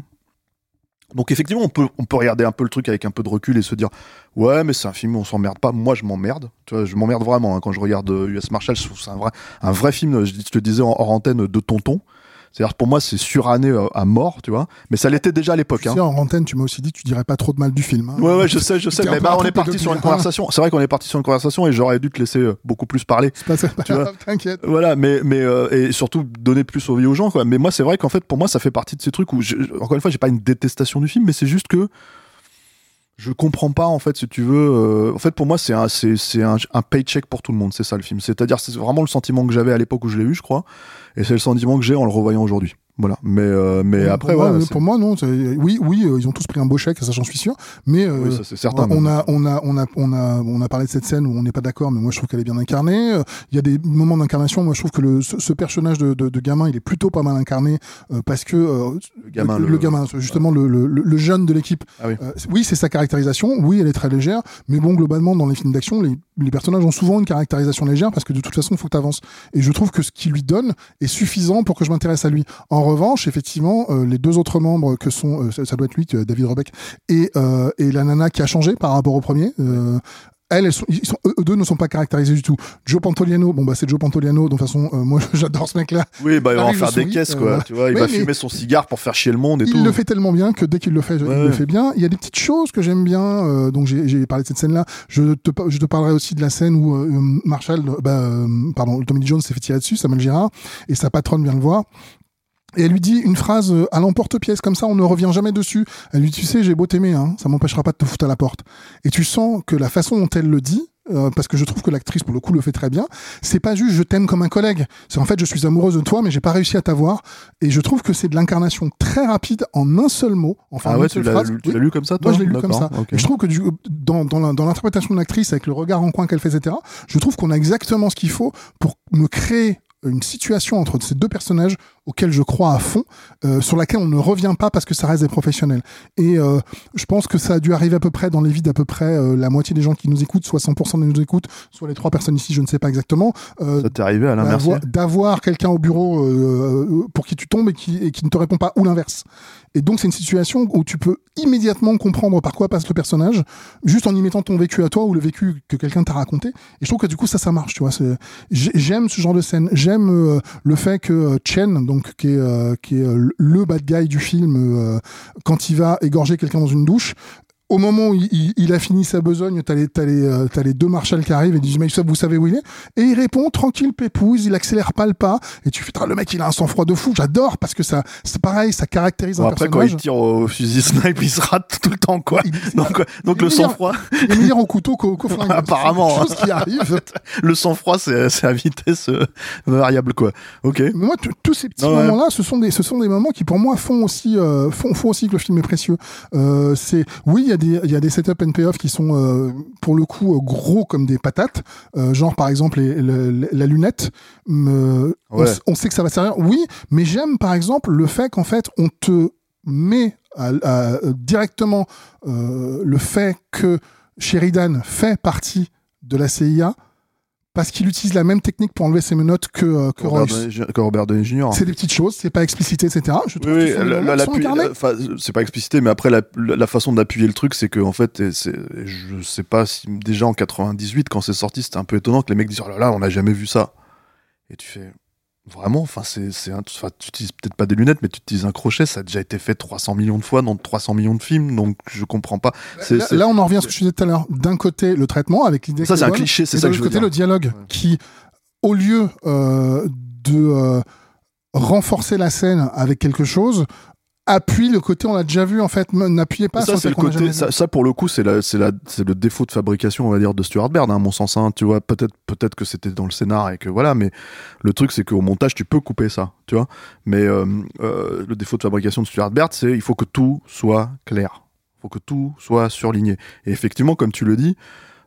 Donc, effectivement, on peut, on peut regarder un peu le truc avec un peu de recul et se dire, ouais, mais c'est un film où on s'emmerde pas. Moi, je m'emmerde. Tu vois, je m'emmerde vraiment, hein. Quand je regarde euh, U S Marshal, je trouve que c'est un vrai, un vrai film, je, je te le disais en hors antenne, de tonton. C'est-à-dire, pour moi, c'est suranné euh, à mort, tu vois. Mais ça l'était déjà à l'époque, Tu hein. sais, en antenne, tu m'as aussi dit que tu dirais pas trop de mal du film. Hein. Ouais, ouais, je sais, je sais. T'es un Mais peu bah, on est rattrapé parti depuis, sur une hein. conversation. C'est vrai qu'on est parti sur une conversation et j'aurais dû te laisser euh, beaucoup plus parler. C'est pas ça. Tu vois. T'inquiète. Voilà, mais, mais, euh, et surtout donner plus envie aux gens, quoi. Mais moi, c'est vrai qu'en fait, pour moi, ça fait partie de ces trucs où, je- encore une fois, j'ai pas une détestation du film, mais c'est juste que je comprends pas, en fait, si tu veux. euh, en fait, pour moi, c'est un, c'est, c'est un, un paycheck pour tout le monde, c'est ça le film. C'est-à-dire, c'est vraiment le sentiment que j'avais à l'époque où je l'ai vu, je crois. Et c'est le sentiment que j'ai en le revoyant aujourd'hui. Voilà. Mais, euh, mais Pour après, moi, voilà. oui, c'est- pour moi, non. c'est- Oui, oui, euh, ils ont tous pris un beau chèque, ça j'en suis sûr. Mais euh, Oui, ça, c'est certain. on mais- a, on a, on a, on a, on a parlé de cette scène où on n'est pas d'accord, mais moi je trouve qu'elle est bien incarnée. Euh, Il y a des moments d'incarnation. Moi, je trouve que le, ce, ce personnage de, de, de gamin, il est plutôt pas mal incarné euh, parce que euh, Le gamin, le, le- gamin, justement le, le, le- le jeune de l'équipe. Ah oui. Euh, oui, c'est sa caractérisation. Oui, elle est très légère. Mais bon, globalement, dans les films d'action, les, les personnages ont souvent une caractérisation légère parce que de toute façon, il faut que tu avances. Et je trouve que ce qu'il lui donne est suffisant pour que je m'intéresse à lui. En revanche, effectivement, euh, les deux autres membres que sont, euh, ça, ça doit être lui, euh, David Rebeck, et, euh, et la nana qui a changé par rapport au premier. Euh, elles, elles sont, ils sont, eux deux ne sont pas caractérisés du tout. Joe Pantoliano, bon bah c'est Joe Pantoliano. De toute façon, euh, moi j'adore ce mec-là. Oui, bah, il va en Arrive, faire je des souris, caisses, euh, quoi. voilà. Tu vois, il Oui, va mais- fumer son cigare pour faire chier le monde et Il tout. le fait tellement bien que dès qu'il le fait, je- Ouais, il ouais. le fait bien. Il y a des petites choses que j'aime bien. euh, donc j'ai, j'ai parlé de cette scène-là. Je te, pa- je te parlerai aussi de la scène où euh, Marshall, bah, euh, pardon, Tommy Lee Jones s'est fait tirer dessus, Samuel Girard, et sa patronne vient le voir. Et elle lui dit une phrase euh, à l'emporte-pièce, comme ça on ne revient jamais dessus. Elle lui dit, tu sais, j'ai beau t'aimer, hein, ça m'empêchera pas de te foutre à la porte. Et tu sens que la façon dont elle le dit, euh, parce que je trouve que l'actrice pour le coup le fait très bien. C'est pas juste je t'aime comme un collègue. C'est en fait je suis amoureuse de toi, mais j'ai pas réussi à t'avoir. Et je trouve que c'est de l'incarnation très rapide en un seul mot. Enfin, ah en ouais, une tu seule l'as, phrase. lu, tu Oui. l'as lu comme ça, toi? Moi, je l'ai lu D'accord, comme ça. okay. Et je trouve que du, dans, dans, la, dans l'interprétation de l'actrice, avec le regard en coin qu'elle fait, et cetera, je trouve qu'on a exactement ce qu'il faut pour me créer une situation entre ces deux personnages auxquels je crois à fond, euh, sur laquelle on ne revient pas parce que ça reste des professionnels. Et euh, je pense que ça a dû arriver à peu près dans les vies d'à peu près euh, la moitié des gens qui nous écoutent, soit cent pour cent de nous écoutent, soit les trois personnes ici, je ne sais pas exactement. Euh, ça t'est arrivé à l'inverse? D'avoir, d'avoir quelqu'un au bureau euh, pour qui tu tombes et qui, et qui ne te répond pas, ou l'inverse. Et donc c'est une situation où tu peux immédiatement comprendre par quoi passe le personnage, juste en y mettant ton vécu à toi ou le vécu que quelqu'un t'a raconté. Et je trouve que du coup ça, ça marche, tu vois. C'est... J'aime ce genre de scène. J'aime euh, le fait que euh, Chen, donc qui est, euh, qui est euh, le bad guy du film, euh, quand il va égorger quelqu'un dans une douche, au moment où il, il, il a fini sa besogne, t'as les, t'as les, euh, t'as les deux marshals qui arrivent et disent mais vous savez où il est, et il répond tranquille pépouze, il accélère pas le pas, et tu fais le mec il a un sang-froid de fou. J'adore parce que ça c'est pareil, ça caractérise bon, un après personnage. Quand il tire au fusil snipe il se rate tout le temps quoi. Il, donc donc le sang-froid il est meilleur au couteau qu'au, qu'au flingue. Apparemment c'est une chose qui arrive. Le sang-froid c'est, c'est à vitesse euh, variable quoi. Ok. Mais moi t- tous ces petits non, moments là ouais. ce sont des ce sont des moments qui pour moi font aussi euh, font, font aussi que le film est précieux. Euh, c'est oui il y a des il y a des setup and payoff qui sont euh, pour le coup gros comme des patates, euh, genre par exemple les, les, la lunette, euh, ouais. on, on sait que ça va servir, oui, mais j'aime par exemple le fait qu'en fait on te met à, à, directement euh, le fait que Sheridan fait partie de la C I A parce qu'il utilise la même technique pour enlever ses menottes que, euh, que Robert Royce. Downey, que Robert Downey junior C'est des petites choses, c'est pas explicité, et cetera. Je trouve oui, que oui, la, la, la, la, c'est pas explicité, mais après la, la, la façon d'appuyer le truc, c'est que en fait, c'est, je sais pas si déjà en quatre-vingt-dix-huit, quand c'est sorti, c'était un peu étonnant que les mecs disent oh là là, on n'a jamais vu ça. Et tu fais vraiment, enfin c'est, c'est un, enfin tu utilises peut-être pas des lunettes, mais tu utilises un crochet, ça a déjà été fait trois cents millions de fois dans trois cents millions de films, donc je comprends pas. C'est, là, c'est... là, on en revient à ce que je disais tout à l'heure. D'un côté, le traitement avec l'idée. Ça, c'est un cliché, c'est ça que je veux dire. De l'autre côté, le dialogue ouais. qui au lieu euh, de euh, renforcer la scène avec quelque chose, appuie le côté on l'a déjà vu en fait, n'appuyez pas ça, sur c'est le côté ça, ça pour le coup c'est la, c'est la c'est le défaut de fabrication on va dire de Stuart Baird hein, à mon sens hein, tu vois peut-être peut-être que c'était dans le scénar et que voilà, mais le truc c'est qu'au montage tu peux couper ça, tu vois, mais euh, euh, le défaut de fabrication de Stuart Baird c'est il faut que tout soit clair, il faut que tout soit surligné, et effectivement comme tu le dis,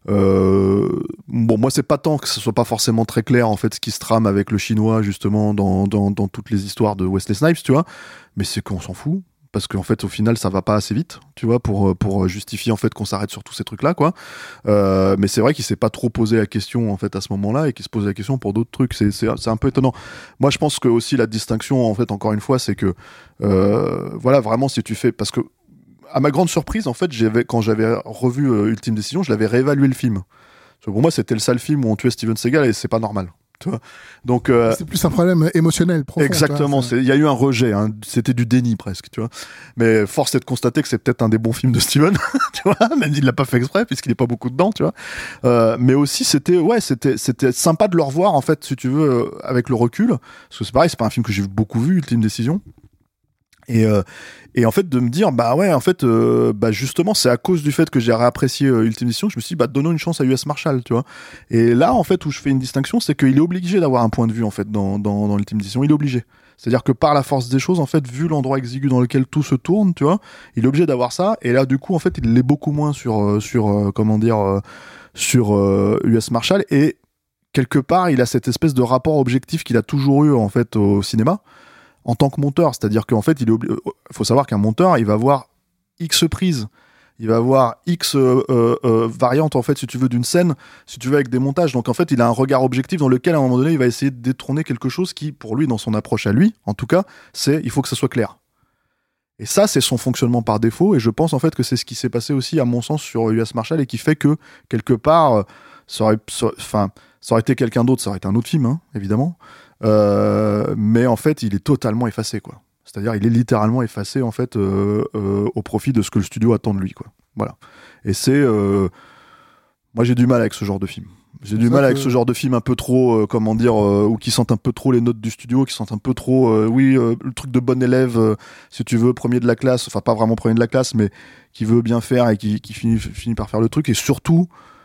Euh, bon, moi c'est pas tant que ce soit pas forcément très clair en fait ce qui se trame avec le chinois justement dans, dans, dans toutes les histoires de Wesley Snipes, tu vois, mais c'est qu'on s'en fout parce qu'en fait au final ça va pas assez vite, tu vois, pour, pour justifier en fait qu'on s'arrête sur tous ces trucs là quoi. Euh, mais c'est vrai qu'il s'est pas trop posé la question en fait à ce moment là et qu'il se pose la question pour d'autres trucs, c'est, c'est, c'est un peu étonnant. Moi je pense que aussi la distinction en fait encore une fois c'est que euh, voilà vraiment si tu fais, parce que à ma grande surprise, en fait, j'avais, quand j'avais revu euh, Ultime Décision, je l'avais réévalué le film. Parce que pour moi, c'était le sale film où on tuait Steven Seagal et c'est pas normal. Tu vois. Donc, euh, c'est plus un problème émotionnel profond. Exactement. Il y a eu un rejet. Hein, c'était du déni presque. Tu vois. Mais force est de constater que c'est peut-être un des bons films de Steven. Tu vois. Même s'il l'a pas fait exprès puisqu'il est pas beaucoup dedans. Tu vois. Euh, mais aussi, c'était ouais, c'était c'était sympa de le revoir en fait, si tu veux, euh, avec le recul. Parce que c'est pareil, c'est pas un film que j'ai beaucoup vu, Ultime Décision. Et, euh, et en fait de me dire bah ouais en fait euh, bah justement c'est à cause du fait que j'ai réapprécié euh, Ultime Décision que je me suis dit bah donnons une chance à U S Marshal, tu vois. Et là en fait où je fais une distinction c'est qu'il est obligé d'avoir un point de vue en fait dans, dans, dans Ultime Décision, il est obligé. C'est-à-dire que par la force des choses en fait vu l'endroit exigu dans lequel tout se tourne, tu vois, il est obligé d'avoir ça, et là du coup en fait il l'est beaucoup moins sur, euh, sur euh, comment dire euh, sur euh, U S Marshal, et quelque part il a cette espèce de rapport objectif qu'il a toujours eu en fait au cinéma en tant que monteur, c'est-à-dire qu'en fait, il est obli- faut savoir qu'un monteur, il va avoir X prises, il va avoir X euh, euh, variantes, en fait, si tu veux, d'une scène, si tu veux, avec des montages. Donc, en fait, il a un regard objectif dans lequel, à un moment donné, il va essayer de détourner quelque chose qui, pour lui, dans son approche à lui, en tout cas, c'est, il faut que ça soit clair. Et ça, c'est son fonctionnement par défaut, et je pense, en fait, que c'est ce qui s'est passé aussi, à mon sens, sur U S Marshal, et qui fait que, quelque part, ça aurait, ça, enfin, ça aurait été quelqu'un d'autre, ça aurait été un autre film, hein, évidemment. Euh, mais en fait il est totalement effacé quoi. C'est-à-dire il est littéralement effacé en fait euh, euh, au profit de ce que le studio attend de lui quoi. Voilà. Et c'est euh... moi j'ai du mal avec ce genre de film. J'ai c'est du mal que... avec ce genre de film un peu trop euh, comment dire euh, ou qui sentent un peu trop les notes du studio, qui sentent un peu trop euh, oui euh, le truc de bon élève euh, si tu veux, premier de la classe, enfin pas vraiment premier de la classe mais qui veut bien faire et qui, qui finit, finit par faire le truc, et surtout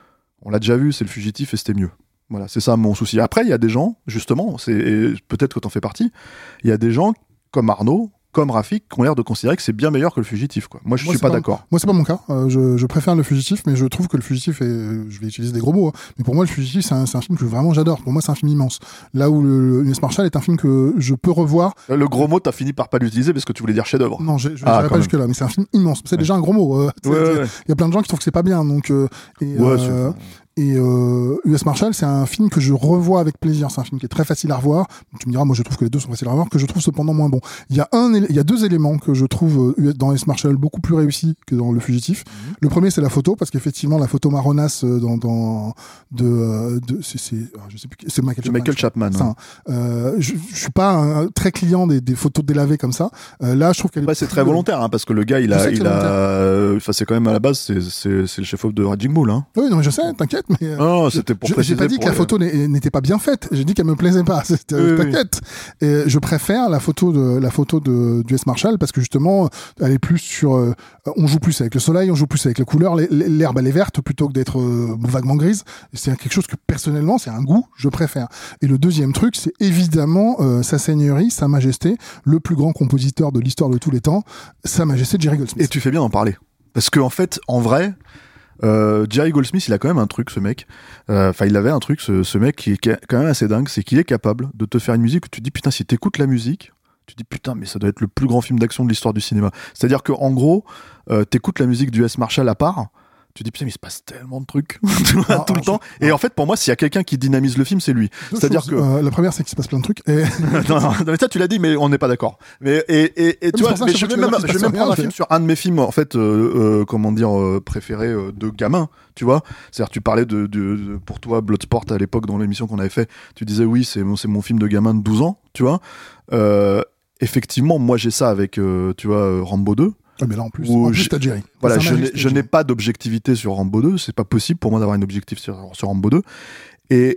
On l'a déjà vu, c'est le fugitif et c'était mieux. Voilà, c'est ça mon souci. Après, il y a des gens, justement, c'est, et peut-être que t'en fais partie, il y a des gens comme Arnaud, comme Rafik, qui ont l'air de considérer que c'est bien meilleur que le fugitif, quoi. Moi, je moi, suis pas, pas d'accord. Moi, c'est pas mon cas. Euh, je, je préfère le fugitif, mais je trouve que le fugitif est, je vais utiliser des gros mots, hein, mais pour moi, le fugitif, c'est un, c'est un film que vraiment j'adore. Pour moi, c'est un film immense. Là où le, le U S Marshal est un film que je peux revoir. Le gros mot, t'as fini par pas l'utiliser parce que tu voulais dire chef-d'œuvre. Non, je, je ah, dirais pas jusque là, mais c'est un film immense. C'est ouais. déjà un gros mot. Euh, ouais, ouais, ouais. Il y a plein de gens qui trouvent que c'est pas bien, donc. Euh, et, ouais, euh, Et euh, U S Marshal, c'est un film que je revois avec plaisir. C'est un film qui est très facile à revoir. Tu me diras, moi je trouve que les deux sont faciles à revoir, que je trouve cependant moins bon. Il y a un, il y a deux éléments que je trouve dans U S Marshal beaucoup plus réussis que dans Le Fugitif. Mmh. Le premier, c'est la photo, parce qu'effectivement, la photo marronasse dans, dans de, de c'est, c'est, je sais plus, c'est Michael Chapman. Michael Chapman. Ça, hein. euh, je, je suis pas un, très client des, des photos délavées comme ça. Euh, là, je trouve qu'elle. Bah, c'est très volontaire, hein, parce que le gars, il a, il a, enfin, c'est quand même à la base, c'est, c'est, c'est le chef-op de Raging Bull, hein. Oui, non, mais je sais, t'inquiète, mais. Euh, oh, c'était pour je, j'ai pas dit que la photo n'était pas bien faite. J'ai dit qu'elle me plaisait pas. C'était, oui, t'inquiète. Oui. Et je préfère la photo de la photo de du U S Marshal parce que justement, elle est plus sur. Euh, on joue plus avec le soleil, on joue plus avec les couleurs. L'herbe elle est verte plutôt que d'être euh, vaguement grise. C'est quelque chose que personnellement, c'est un goût, je préfère. Et le deuxième truc, c'est évidemment euh, Sa Seigneurie, Sa Majesté, le plus grand compositeur de l'histoire de tous les temps, Sa Majesté Jerry Goldsmith. Et tu fais bien d'en parler parce que en fait, en vrai. Euh, Jerry Goldsmith, il a quand même un truc, ce mec. Enfin, euh, il avait un truc, ce, ce mec, qui est, qui est quand même assez dingue, c'est qu'il est capable de te faire une musique où tu te dis, putain, si t'écoutes la musique, tu te dis, putain, mais ça doit être le plus grand film d'action de l'histoire du cinéma. C'est-à-dire qu'en gros, euh, t'écoutes la musique du U S Marshal à part, tu te dis, putain, mais il se passe tellement de trucs ah, tout le temps. Je... Et en fait, pour moi, s'il y a quelqu'un qui dynamise le film, c'est lui. Deux C'est-à-dire choses. que. Euh, la première, c'est qu'il se passe plein de trucs. Et... non, non, mais ça, tu l'as dit, mais on n'est pas d'accord. Mais, et, et, et tu vois, mais je vais même, je vais même prendre un film sur un de mes films, en fait, euh, euh, comment dire, euh, préférés euh, de gamin, tu vois. C'est-à-dire, tu parlais de, de, de, pour toi, Bloodsport à l'époque, dans l'émission qu'on avait fait, tu disais, oui, c'est mon, c'est mon film de gamin de douze ans, tu vois. Euh, effectivement, moi, j'ai ça avec, euh, tu vois, Rambo deux. Ah mais là en plus, en plus t'as Jerry. Voilà, je n'ai, je n'ai pas d'objectivité sur Rambo deux, c'est pas possible pour moi d'avoir une objectivité sur, sur Rambo deux. Et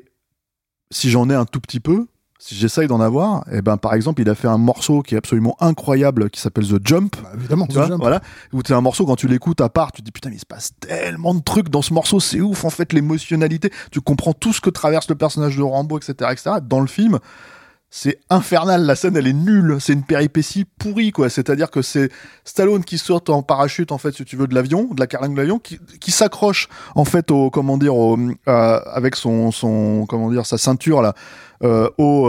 si j'en ai un tout petit peu, si j'essaye d'en avoir, et ben par exemple, il a fait un morceau qui est absolument incroyable qui s'appelle The Jump. Bah, évidemment, tu The vois, Jump. Voilà, où c'est un morceau quand tu l'écoutes à part, tu te dis putain, mais il se passe tellement de trucs dans ce morceau, c'est ouf en fait, l'émotionnalité, tu comprends tout ce que traverse le personnage de Rambo, et cetera, et cetera. Dans le film. C'est infernal, la scène elle est nulle, c'est une péripétie pourrie quoi, c'est-à-dire que c'est Stallone qui saute en parachute en fait si tu veux de l'avion, de la carlingue de l'avion, qui, qui s'accroche en fait au comment dire au, euh, avec son son comment dire sa ceinture là euh, au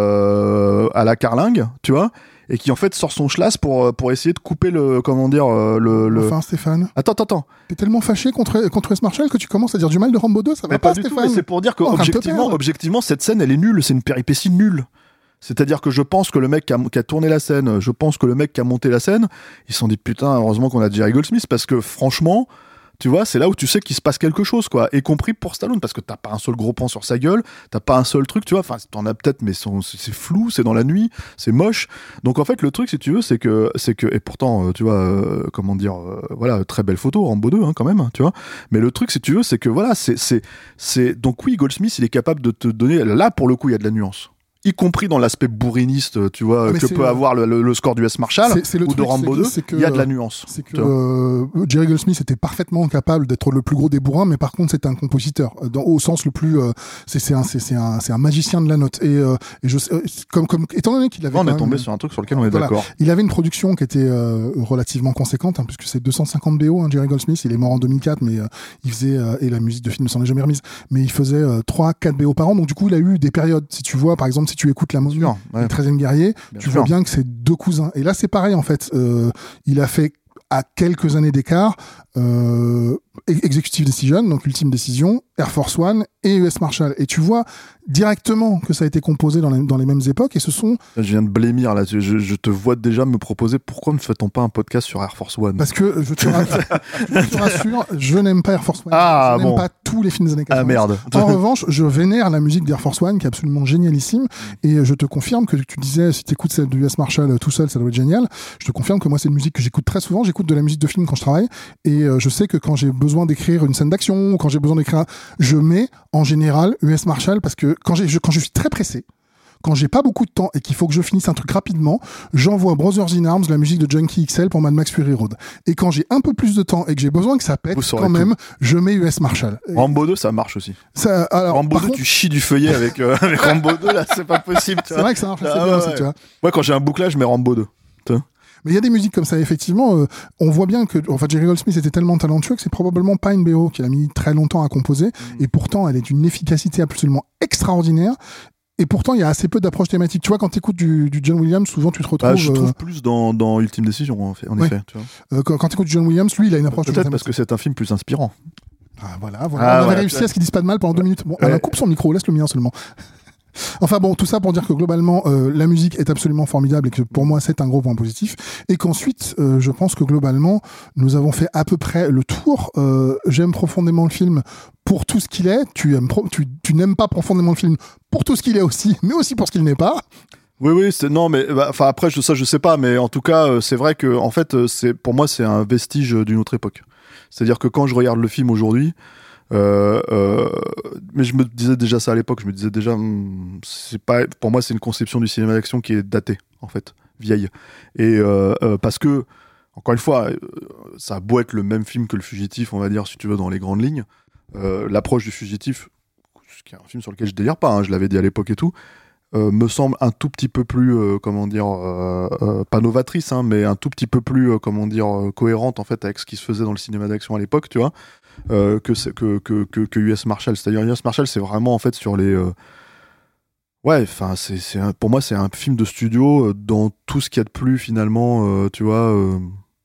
euh, à la carlingue, tu vois, et qui en fait sort son schlass pour pour essayer de couper le comment dire le, le... Enfin Stéphane. Attends attends attends. T'es tellement fâché contre contre U S Marshal que tu commences à dire du mal de Rambo deux, ça va mais pas, pas du Stéphane. tout, mais c'est pour dire que oh, objectivement objectivement cette scène elle est nulle, c'est une péripétie nulle. C'est-à-dire que je pense que le mec qui a, qui a tourné la scène, je pense que le mec qui a monté la scène, ils se sont dit putain, heureusement qu'on a Jerry Goldsmith parce que franchement, tu vois, c'est là où tu sais qu'il se passe quelque chose, quoi. Y compris pour Stallone, parce que t'as pas un seul gros pan sur sa gueule, t'as pas un seul truc, tu vois. Enfin, t'en as peut-être, mais son, c'est flou, c'est dans la nuit, c'est moche. Donc en fait, le truc, si tu veux, c'est que, c'est que, et pourtant, euh, tu vois, euh, comment dire, euh, voilà, très belle photo, Rambo deux, hein, quand même, tu vois. Mais le truc, si tu veux, c'est que voilà, c'est, c'est, c'est, donc oui, Goldsmith, il est capable de te donner, là, pour le coup, il y a de la nuance. Y compris dans l'aspect bourriniste, tu vois, ah, que peut euh... avoir le, le, le score du U S Marshal c'est, c'est ou truc, de Rambo deux, il y a de la nuance. C'est que euh, Jerry Goldsmith était parfaitement capable d'être le plus gros des bourrins, mais par contre c'était un compositeur, dans, au sens le plus, euh, c'est, c'est, un, c'est, c'est, un, c'est un magicien de la note. Et, euh, et je, euh, comme, comme, étant donné qu'il avait, on est même, tombé sur un truc sur lequel on est voilà, d'accord. Il avait une production qui était euh, relativement conséquente, hein, puisque c'est deux cent cinquante B O. Hein, Jerry Goldsmith, il est mort en deux mille quatre, mais euh, il faisait euh, et la musique de film ne s'en est jamais remise, mais il faisait euh, trois quatre B O par an. Donc du coup, il a eu des périodes. Si tu vois, par exemple, si tu écoutes la mesure ouais. Le treizième guerrier, bien tu sûr. Vois bien que c'est deux cousins. Et là, c'est pareil, en fait. Euh, il a fait, à quelques années d'écart, euh, Executive Decision, donc Ultime Décision, Air Force One et U S Marshal. Et tu vois directement que ça a été composé dans les, dans les mêmes époques, et ce sont... Je viens de blêmir, là. Je, je te vois déjà me proposer pourquoi ne fait-on pas un podcast sur Air Force One ? Parce que, je te, rassure, je te rassure, je n'aime pas Air Force One. Ah, je n'aime bon. pas tous les films des années quatre-vingt. Ah merde. En revanche, je vénère la musique d'Air Force One, qui est absolument génialissime, et je te confirme que tu disais, si tu écoutes celle de U S Marshal tout seul, ça doit être génial. Je te confirme que moi, c'est une musique que j'écoute très souvent. J'écoute de la musique de film quand je travaille, et je sais que quand j'ai besoin d'écrire une scène d'action, ou quand j'ai besoin d'écrire un... je mets en général U S Marshal, parce que quand, j'ai, je, quand je suis très pressé, Quand j'ai pas beaucoup de temps et qu'il faut que je finisse un truc rapidement, j'envoie Brothers in Arms, la musique de Junkie X L pour Mad Max Fury Road. Et quand j'ai un peu plus de temps et que j'ai besoin que ça pète, quand même, tout. je mets U S Marshall. Rambo deux, ça marche aussi. Ça, alors, Rambo deux, contre... tu chies du feuillet avec, euh, avec Rambo deux, là, c'est pas possible. C'est vrai que ça marche assez ah, bien ouais, aussi, ouais. tu vois. Ouais, quand j'ai un bouclage, je mets Rambo deux. T'as. Mais il y a des musiques comme ça, effectivement. Euh, on voit bien que, enfin, Jerry Goldsmith était tellement talentueux que c'est probablement pas une B O qu'il a mis très longtemps à composer. Mmh. Et pourtant, elle est d'une efficacité absolument extraordinaire. Et pourtant, il y a assez peu d'approches thématiques. Tu vois, quand tu écoutes du, du John Williams, souvent tu te retrouves. Ah, je trouve euh... plus dans, dans Ultime Decision, en, fait, en ouais. effet. Tu vois. Euh, quand quand tu écoutes du John Williams, lui, il a une approche. Peut-être parce que c'est un film plus inspirant. Ah, voilà, voilà. Ah, on avait voilà, réussi à ce qu'ils disent pas de mal pendant deux minutes. Bon, ouais. Alain, coupe son micro, laisse le mien seulement. Enfin bon, tout ça pour dire que globalement, euh, la musique est absolument formidable et que pour moi, c'est un gros point positif. Et qu'ensuite, euh, je pense que globalement, nous avons fait à peu près le tour. Euh, j'aime profondément le film pour tout ce qu'il est. Tu, aimes pro- tu, tu n'aimes pas profondément le film pour tout ce qu'il est aussi, mais aussi pour ce qu'il n'est pas. Oui, oui, c'est non, mais enfin bah, après, je, ça, je sais pas, mais en tout cas, euh, c'est vrai que en fait, c'est pour moi, c'est un vestige d'une autre époque. C'est-à-dire que quand je regarde le film aujourd'hui. Euh, euh, mais je me disais déjà ça à l'époque, je me disais déjà, hmm, c'est pas, pour moi c'est une conception du cinéma d'action qui est datée, en fait, vieille. Et euh, euh, parce que, encore une fois, euh, ça a beau être le même film que Le Fugitif, on va dire, si tu veux, dans les grandes lignes, euh, l'approche du Fugitif, qui est un film sur lequel je délire pas, hein, je l'avais dit à l'époque et tout, euh, me semble un tout petit peu plus, euh, comment dire, euh, euh, pas novatrice, hein, mais un tout petit peu plus, euh, comment dire, euh, cohérente en fait avec ce qui se faisait dans le cinéma d'action à l'époque, tu vois. Euh, que, que, que, que, que U S Marshall. C'est-à-dire U S Marshall, c'est vraiment en fait sur les... Euh... Ouais, enfin, c'est, c'est un... pour moi, c'est un film de studio euh, dans tout ce qu'il y a de plus, finalement, euh, tu vois, euh...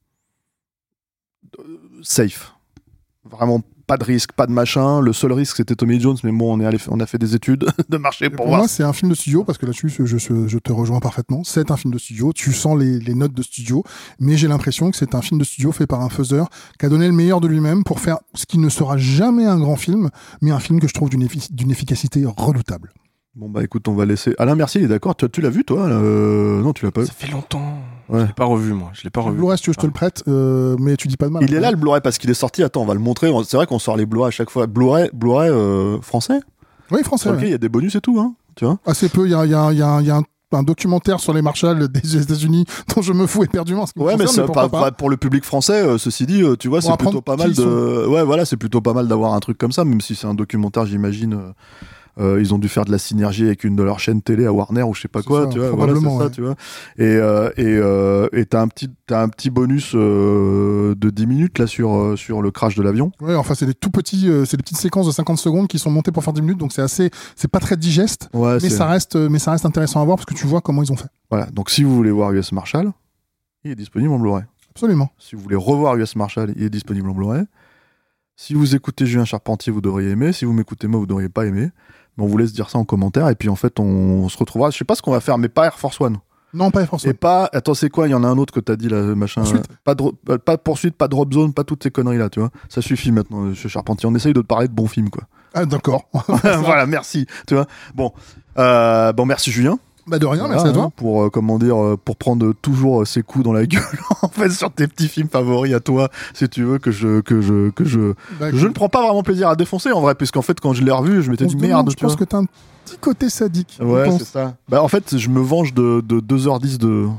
safe. Vraiment pas de risque, pas de machin. Le seul risque, c'était Tommy Jones, mais bon, on, est allé... on a fait des études de marché pour, pour voir. Moi, c'est un film de studio, parce que là-dessus, je, je, je te rejoins parfaitement. C'est un film de studio, tu sens les, les notes de studio, mais j'ai l'impression que c'est un film de studio fait par un faiseur qui a donné le meilleur de lui-même pour faire ce qui ne sera jamais un grand film, mais un film que je trouve d'une, effic- d'une efficacité redoutable. Bon bah écoute, on va laisser... Alain Mercier, il est d'accord. Tu, tu l'as vu, toi euh... Non, tu l'as pas vu. Ça fait longtemps. Ouais. Je l'ai pas revu, moi. Je l'ai pas revu. Le Blu-ray, si tu veux, je te le prête, euh, mais tu dis pas de mal. Il est là, le Blu-ray, parce qu'il est sorti. Attends, on va le montrer. C'est vrai qu'on sort les Blu-ray à chaque fois. Blu-ray, Blu-ray euh, français. Oui, français. Ok, il ouais. y a des bonus et tout, hein. Tu vois. Assez peu. Il y a, y a, y a, y a un un documentaire sur les Marshall des États-Unis dont je me fous éperdument. Ce qui ouais, me mais, concerne, c'est mais pas, pas pour le public français. Euh, ceci dit, euh, tu vois, pour c'est plutôt pas mal de. Sont... Ouais, voilà, c'est plutôt pas mal d'avoir un truc comme ça, même si c'est un documentaire, j'imagine. Euh... Euh, ils ont dû faire de la synergie avec une de leurs chaînes télé à Warner ou je sais pas c'est quoi, ça, tu vois. Voilà, c'est ça, ouais. tu vois. Et euh, et euh, et t'as un petit t'as un petit bonus euh, de dix minutes là sur euh, sur le crash de l'avion. Ouais, enfin c'est des tout petits, euh, c'est des petites séquences de cinquante secondes qui sont montées pour faire dix minutes, donc c'est assez, c'est pas très digeste, ouais, mais c'est... ça reste, mais ça reste intéressant à voir parce que tu vois comment ils ont fait. Voilà. Donc si vous voulez voir U S Marshall, il est disponible en Blu-ray. Absolument. Si vous voulez revoir U S Marshall, il est disponible en Blu-ray. Si vous écoutez Julien Charpentier, vous devriez aimer. Si vous m'écoutez moi, vous devriez pas aimer. Mais on vous laisse dire ça en commentaire. Et puis en fait, on, on se retrouvera. Je sais pas ce qu'on va faire, mais pas Air Force One. Non, pas Air Force One. Et pas. Attends, c'est quoi ? Il y en a un autre que t'as dit là, machin. Poursuite. Pas de, pas de poursuite, pas de drop zone, pas toutes ces conneries là, tu vois. Ça suffit maintenant, monsieur Charpentier. On essaye de te parler de bons films, quoi. Ah, d'accord. Voilà, merci. Tu vois. Bon, euh, bon, merci Julien. Bah de rien, voilà, merci à toi. Hein, pour euh, comment dire, euh, pour prendre toujours euh, ses coups dans la gueule en fait sur tes petits films favoris à toi, si tu veux que je que je que je bah, que je ne prends pas vraiment plaisir à défoncer en vrai, puisqu'en fait quand je l'ai revu, je m'étais dit demande, merde. Je pense vois. que t'as un petit côté sadique. Ouais, c'est ça. Bah en fait, je me venge de de deux heures dix de de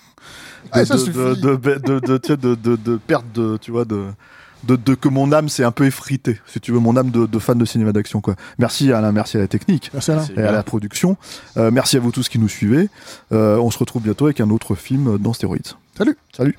ah, ça de, de, de, de, de, de, de, de, de perte de tu vois de De, de que mon âme s'est un peu effritée, si tu veux, mon âme de, de fan de cinéma d'action, quoi. Merci Alain, merci à la technique, merci Alain. et à la production. Euh, merci à vous tous qui nous suivez. Euh, on se retrouve bientôt avec un autre film dans Stéroïdes. Salut. Salut.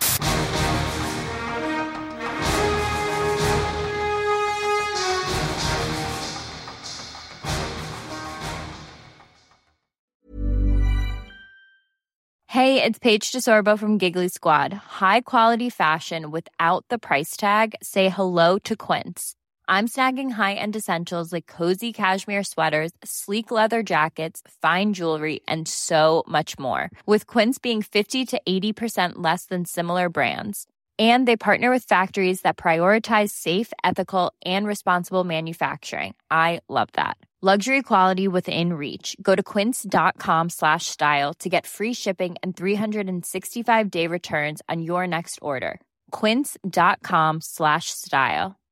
Hey, it's Paige DeSorbo from Giggly Squad. High quality fashion without the price tag. Say hello to Quince. I'm snagging high-end essentials like cozy cashmere sweaters, sleek leather jackets, fine jewelry, and so much more. With Quince being fifty to eighty percent less than similar brands. And they partner with factories that prioritize safe, ethical, and responsible manufacturing. I love that. Luxury quality within reach. Go to quince.com slash style to get free shipping and three sixty-five day returns on your next order. Quince.com slash style.